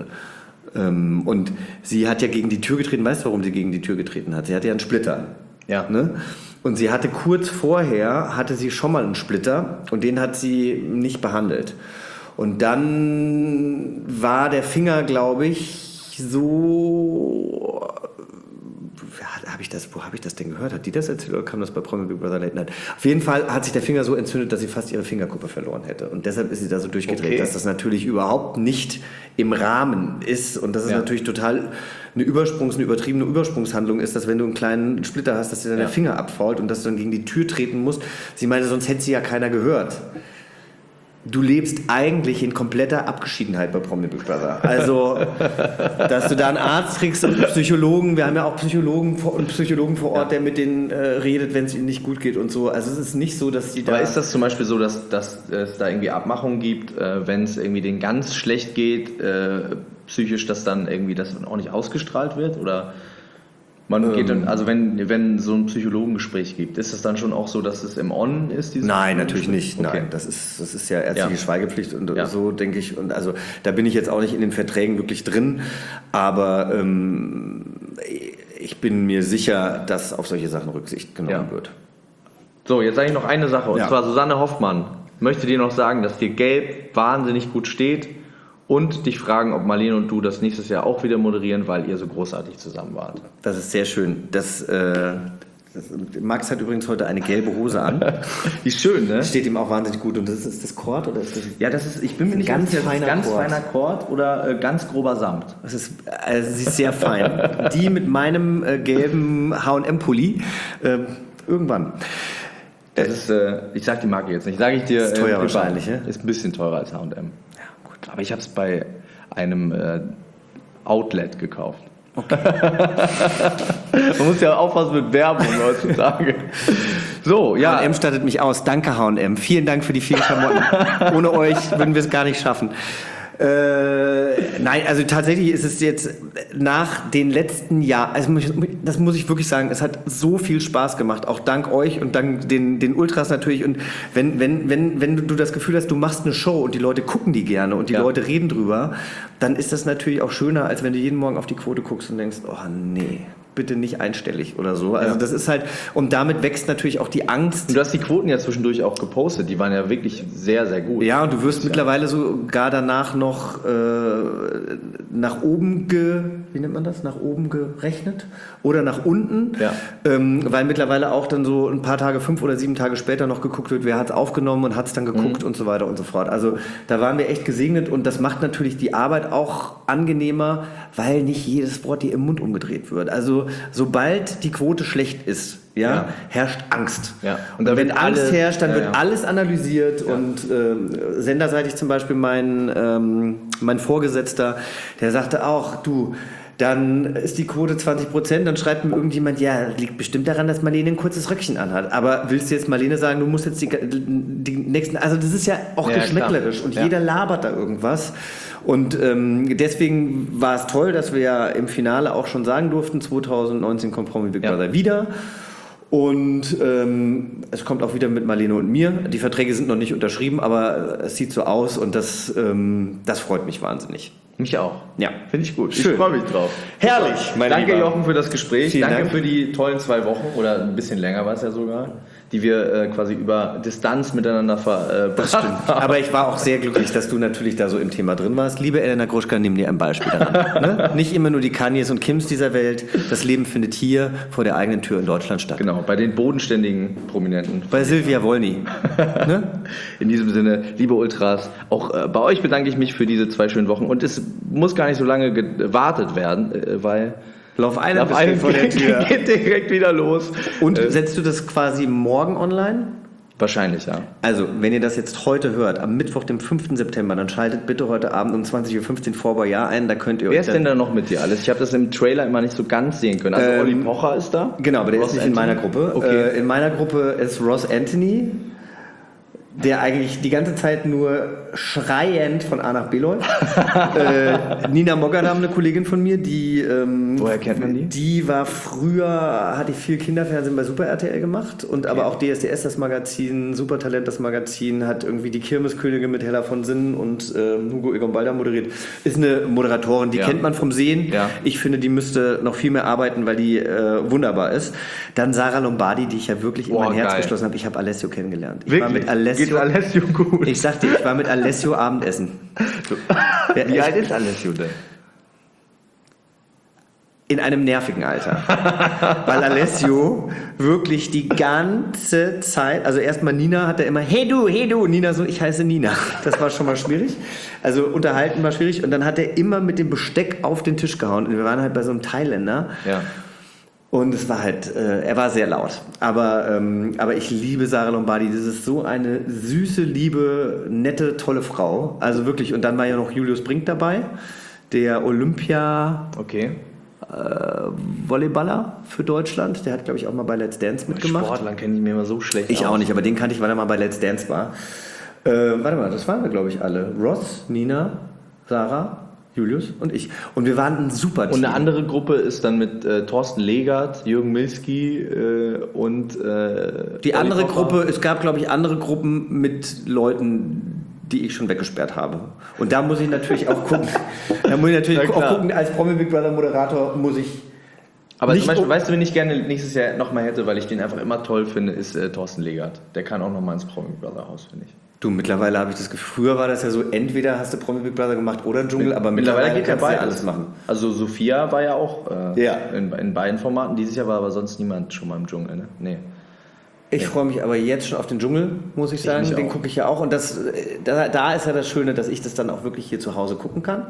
Und sie hat ja gegen die Tür getreten. Weißt du, warum sie gegen die Tür getreten hat? Sie hatte ja einen Splitter. Ja. Ne? Und sie hatte kurz vorher, schon mal einen Splitter, und den hat sie nicht behandelt. Und dann war der Finger, glaube ich, so... Wo habe ich das denn gehört? Hat die das erzählt oder kam das bei Promi Big Brother Late Night? Auf jeden Fall hat sich der Finger so entzündet, dass sie fast ihre Fingerkuppe verloren hätte. Und deshalb ist sie da so durchgedreht, dass das natürlich überhaupt nicht im Rahmen ist. Und das ist natürlich total eine übertriebene Übersprungshandlung ist, dass wenn du einen kleinen Splitter hast, dass dir dann der Finger abfault und dass du dann gegen die Tür treten musst. Sie meinte, sonst hätte sie ja keiner gehört. Du lebst eigentlich in kompletter Abgeschiedenheit bei Promi Big Brother. Also, dass du da einen Arzt kriegst und einen Psychologen. Wir haben ja auch Psychologen vor Ort, der mit denen redet, wenn es ihnen nicht gut geht und so. Also es ist nicht so, dass die da... Aber ist das zum Beispiel so, dass es da irgendwie Abmachungen gibt, wenn es irgendwie denen ganz schlecht geht, psychisch, dass dann irgendwie das auch nicht ausgestrahlt wird? Oder... Man geht dann, also wenn so ein Psychologengespräch gibt, ist es dann schon auch so, dass es im On ist? Nein, natürlich nicht. Okay. Nein, das ist ja ärztliche Schweigepflicht und so, denke ich. Und also da bin ich jetzt auch nicht in den Verträgen wirklich drin, aber ich bin mir sicher, dass auf solche Sachen Rücksicht genommen wird. So, jetzt sage ich noch eine Sache, und zwar Susanne Hoffmann möchte dir noch sagen, dass dir Gelb wahnsinnig gut steht, und dich fragen, ob Marlene und du das nächstes Jahr auch wieder moderieren, weil ihr so großartig zusammen wart. Das ist sehr schön. Max hat übrigens heute eine gelbe Hose an. Die ist schön, ne? Steht ihm auch wahnsinnig gut. Und ist das Kord oder ist das? Ja, ich bin mir nicht ganz sicher, feiner ganz Kord. feiner Kord oder ganz grober Samt. Sie ist sehr fein. Die mit meinem gelben H&M-Pulli irgendwann. Das ist, ich sag die Marke jetzt nicht. Sage ich dir. Ist teuer wahrscheinlich, ne? Ist ein bisschen teurer als H&M. Aber ich habe es bei einem Outlet gekauft. Okay. Man muss ja aufpassen mit Werbung heutzutage. So, ja. H&M stattet mich aus. Danke, H&M. Vielen Dank für die vielen Klamotten. Ohne euch würden wir es gar nicht schaffen. Nein, also tatsächlich ist es jetzt nach den letzten Jahren, also das muss ich wirklich sagen, es hat so viel Spaß gemacht, auch dank euch und dank den Ultras natürlich. Und wenn du das Gefühl hast, du machst eine Show und die Leute gucken die gerne und die Leute reden drüber, dann ist das natürlich auch schöner, als wenn du jeden Morgen auf die Quote guckst und denkst, oh nee. bitte nicht einstellig oder so. Also das ist halt, und damit wächst natürlich auch die Angst. Und du hast die Quoten ja zwischendurch auch gepostet, die waren ja wirklich sehr, sehr gut. Ja, und du wirst mittlerweile sogar danach noch nach oben nach oben gerechnet oder nach unten, weil mittlerweile auch dann so ein paar Tage, 5 oder 7 Tage später noch geguckt wird, wer hat es aufgenommen und hat es dann geguckt und so weiter und so fort. Also da waren wir echt gesegnet und das macht natürlich die Arbeit auch angenehmer, weil nicht jedes Wort dir im Mund umgedreht wird. Also sobald die Quote schlecht ist, herrscht Angst. Ja. Und wenn Angst herrscht, dann wird alles analysiert und senderseitig zum Beispiel mein Vorgesetzter, der sagte auch, dann ist die Quote 20%, dann schreibt mir irgendjemand, liegt bestimmt daran, dass Marlene ein kurzes Röckchen anhat. Aber willst du jetzt Marlene sagen, du musst jetzt die nächsten, also das ist ja auch geschmäcklerisch und jeder labert da irgendwas. Und deswegen war es toll, dass wir ja im Finale auch schon sagen durften, 2019 kommt Promi Big Brother wieder. Und es kommt auch wieder mit Marlene und mir. Die Verträge sind noch nicht unterschrieben, aber es sieht so aus und das freut mich wahnsinnig. Mich auch. Ja. Finde ich gut. Schön. Ich freue mich drauf. Herrlich, mein Danke, Lieber. Jochen, für das Gespräch. Vielen Danke Dank für die tollen 2 Wochen oder ein bisschen länger war es ja sogar, die wir quasi über Distanz miteinander verbracht haben. Aber ich war auch sehr glücklich, dass du natürlich da so im Thema drin warst. Liebe Elena Gruschka, nimm dir ein Beispiel daran. Ne? Nicht immer nur die Kanyes und Kims dieser Welt. Das Leben findet hier vor der eigenen Tür in Deutschland statt. Genau, bei den bodenständigen Prominenten. Bei Silvia Wolny. Ne? In diesem Sinne, liebe Ultras, auch bei euch bedanke ich mich für diese 2 schönen Wochen. Und es muss gar nicht so lange gewartet werden, weil Love Island steht vor der Tür. Geht direkt wieder los. Und setzt du das quasi morgen online? Wahrscheinlich, ja. Also, wenn ihr das jetzt heute hört, am Mittwoch, dem 5. September, dann schaltet bitte heute Abend um 20.15 Uhr vor Boyard ein, da könnt ihr Wer ist denn da noch mit dir alles? Ich habe das im Trailer immer nicht so ganz sehen können. Also Olli Pocher ist da? Genau, aber der ist nicht in meiner Gruppe. Okay. In meiner Gruppe ist Ross Anthony, der eigentlich die ganze Zeit nur schreiend von A nach B läuft. Nina Mogadam, eine Kollegin von mir, die... Woher kennt man die? Die war früher, hatte viel Kinderfernsehen bei Super RTL gemacht und aber auch DSDS, das Magazin, Supertalent, das Magazin, hat irgendwie die Kirmeskönigin mit Hella von Sinnen und Hugo Egon Balder moderiert. Ist eine Moderatorin, die kennt man vom Sehen. Ja. Ich finde, die müsste noch viel mehr arbeiten, weil die wunderbar ist. Dann Sarah Lombardi, die ich ja wirklich in mein Herz geschlossen habe. Ich habe Alessio kennengelernt. Ich war mit Alessio... Geht Alessio gut? Ich sagte, ich war mit Alessio Abendessen. Wie alt ist Alessio denn? In einem nervigen Alter. Weil Alessio wirklich die ganze Zeit, also erstmal Nina hat er immer, hey du, Nina so, ich heiße Nina. Das war schon mal schwierig. Also unterhalten war schwierig und dann hat er immer mit dem Besteck auf den Tisch gehauen. Und wir waren halt bei so einem Thailänder. Ja. Und es war halt, er war sehr laut. Aber ich liebe Sarah Lombardi. Das ist so eine süße, liebe, nette, tolle Frau. Also wirklich. Und dann war ja noch Julius Brink dabei, der Volleyballer für Deutschland. Der hat, glaube ich, auch mal bei Let's Dance mitgemacht. Sportler kenne ich mir immer so schlecht Ich auch nicht, aber den kannte ich, weil er mal bei Let's Dance war. Warte mal, das waren wir, glaube ich, alle. Ross, Nina, Sarah, Julius und ich. Und wir waren ein super Team. Und eine andere Gruppe ist dann mit Thorsten Legert, Jürgen Milski und die andere Gruppe, es gab, glaube ich, andere Gruppen mit Leuten, die ich schon weggesperrt habe. Und da muss ich natürlich auch gucken. Als Promi Big Brother Moderator muss ich. Aber zum Beispiel, weißt du, wen ich gerne nächstes Jahr nochmal hätte, weil ich den einfach immer toll finde, ist Thorsten Legert. Der kann auch nochmal ins Promi Big Brother Haus, finde ich. Du, mittlerweile habe ich das Gefühl, früher war das ja so, entweder hast du Promi Big Brother gemacht oder Dschungel, aber mittlerweile geht kannst du ja alles machen. Also Sophia war ja auch in beiden Formaten, dieses Jahr war aber sonst niemand schon mal im Dschungel, ne? Nee. Ich freue mich aber jetzt schon auf den Dschungel, muss ich sagen. Den gucke ich ja auch. Und da ist ja das Schöne, dass ich das dann auch wirklich hier zu Hause gucken kann.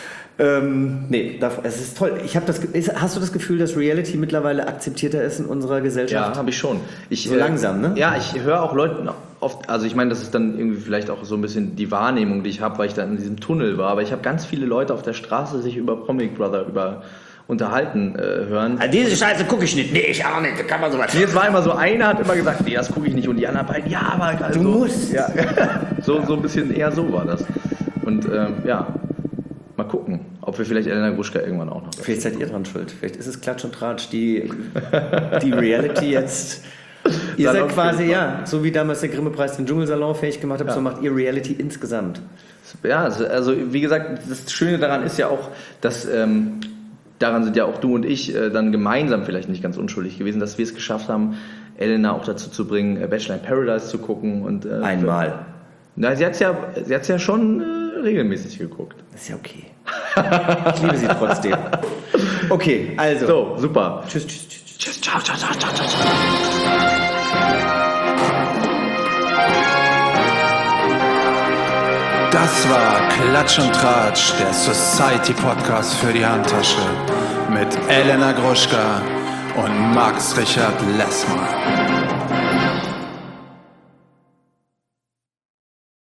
Es ist toll. Hast du das Gefühl, dass Reality mittlerweile akzeptierter ist in unserer Gesellschaft? Ja, habe ich schon. So langsam, ne? Ja, ich höre auch Leuten oft, also ich meine, das ist dann irgendwie vielleicht auch so ein bisschen die Wahrnehmung, die ich habe, weil ich dann in diesem Tunnel war, aber ich habe ganz viele Leute auf der Straße sich über Promi Big Brother unterhalten hören. Diese Scheiße gucke ich nicht. Nee, ich auch nicht. Da kann man sowas. Nee, es war immer so, einer hat immer gesagt, nee, das gucke ich nicht. Und die anderen beiden, ja, aber also, du musst. Ja, so ein bisschen eher so war das. Und mal gucken, ob wir vielleicht Elena Gruschka irgendwann auch noch. Vielleicht seid ihr dran schuld. Vielleicht ist es Klatsch und Tratsch, die Reality jetzt. Ihr seid quasi, so wie damals der Grimme-Preis den Dschungelsalon fähig gemacht hat, so macht ihr Reality insgesamt. Ja, also wie gesagt, das Schöne daran ist ja auch, dass daran sind ja auch du und ich dann gemeinsam vielleicht nicht ganz unschuldig gewesen, dass wir es geschafft haben, Elena auch dazu zu bringen, Bachelor in Paradise zu gucken. Und, Einmal. Na, sie hat's ja schon regelmäßig geguckt. Das ist ja okay. Ich liebe sie trotzdem. Okay, also. So, super. Tschüss. Tschüss, ciao, ciao, ciao, ciao, ciao. Das war Klatsch und Tratsch, der Society-Podcast für die Handtasche mit Elena Gruschka und Max Richard Lessmann.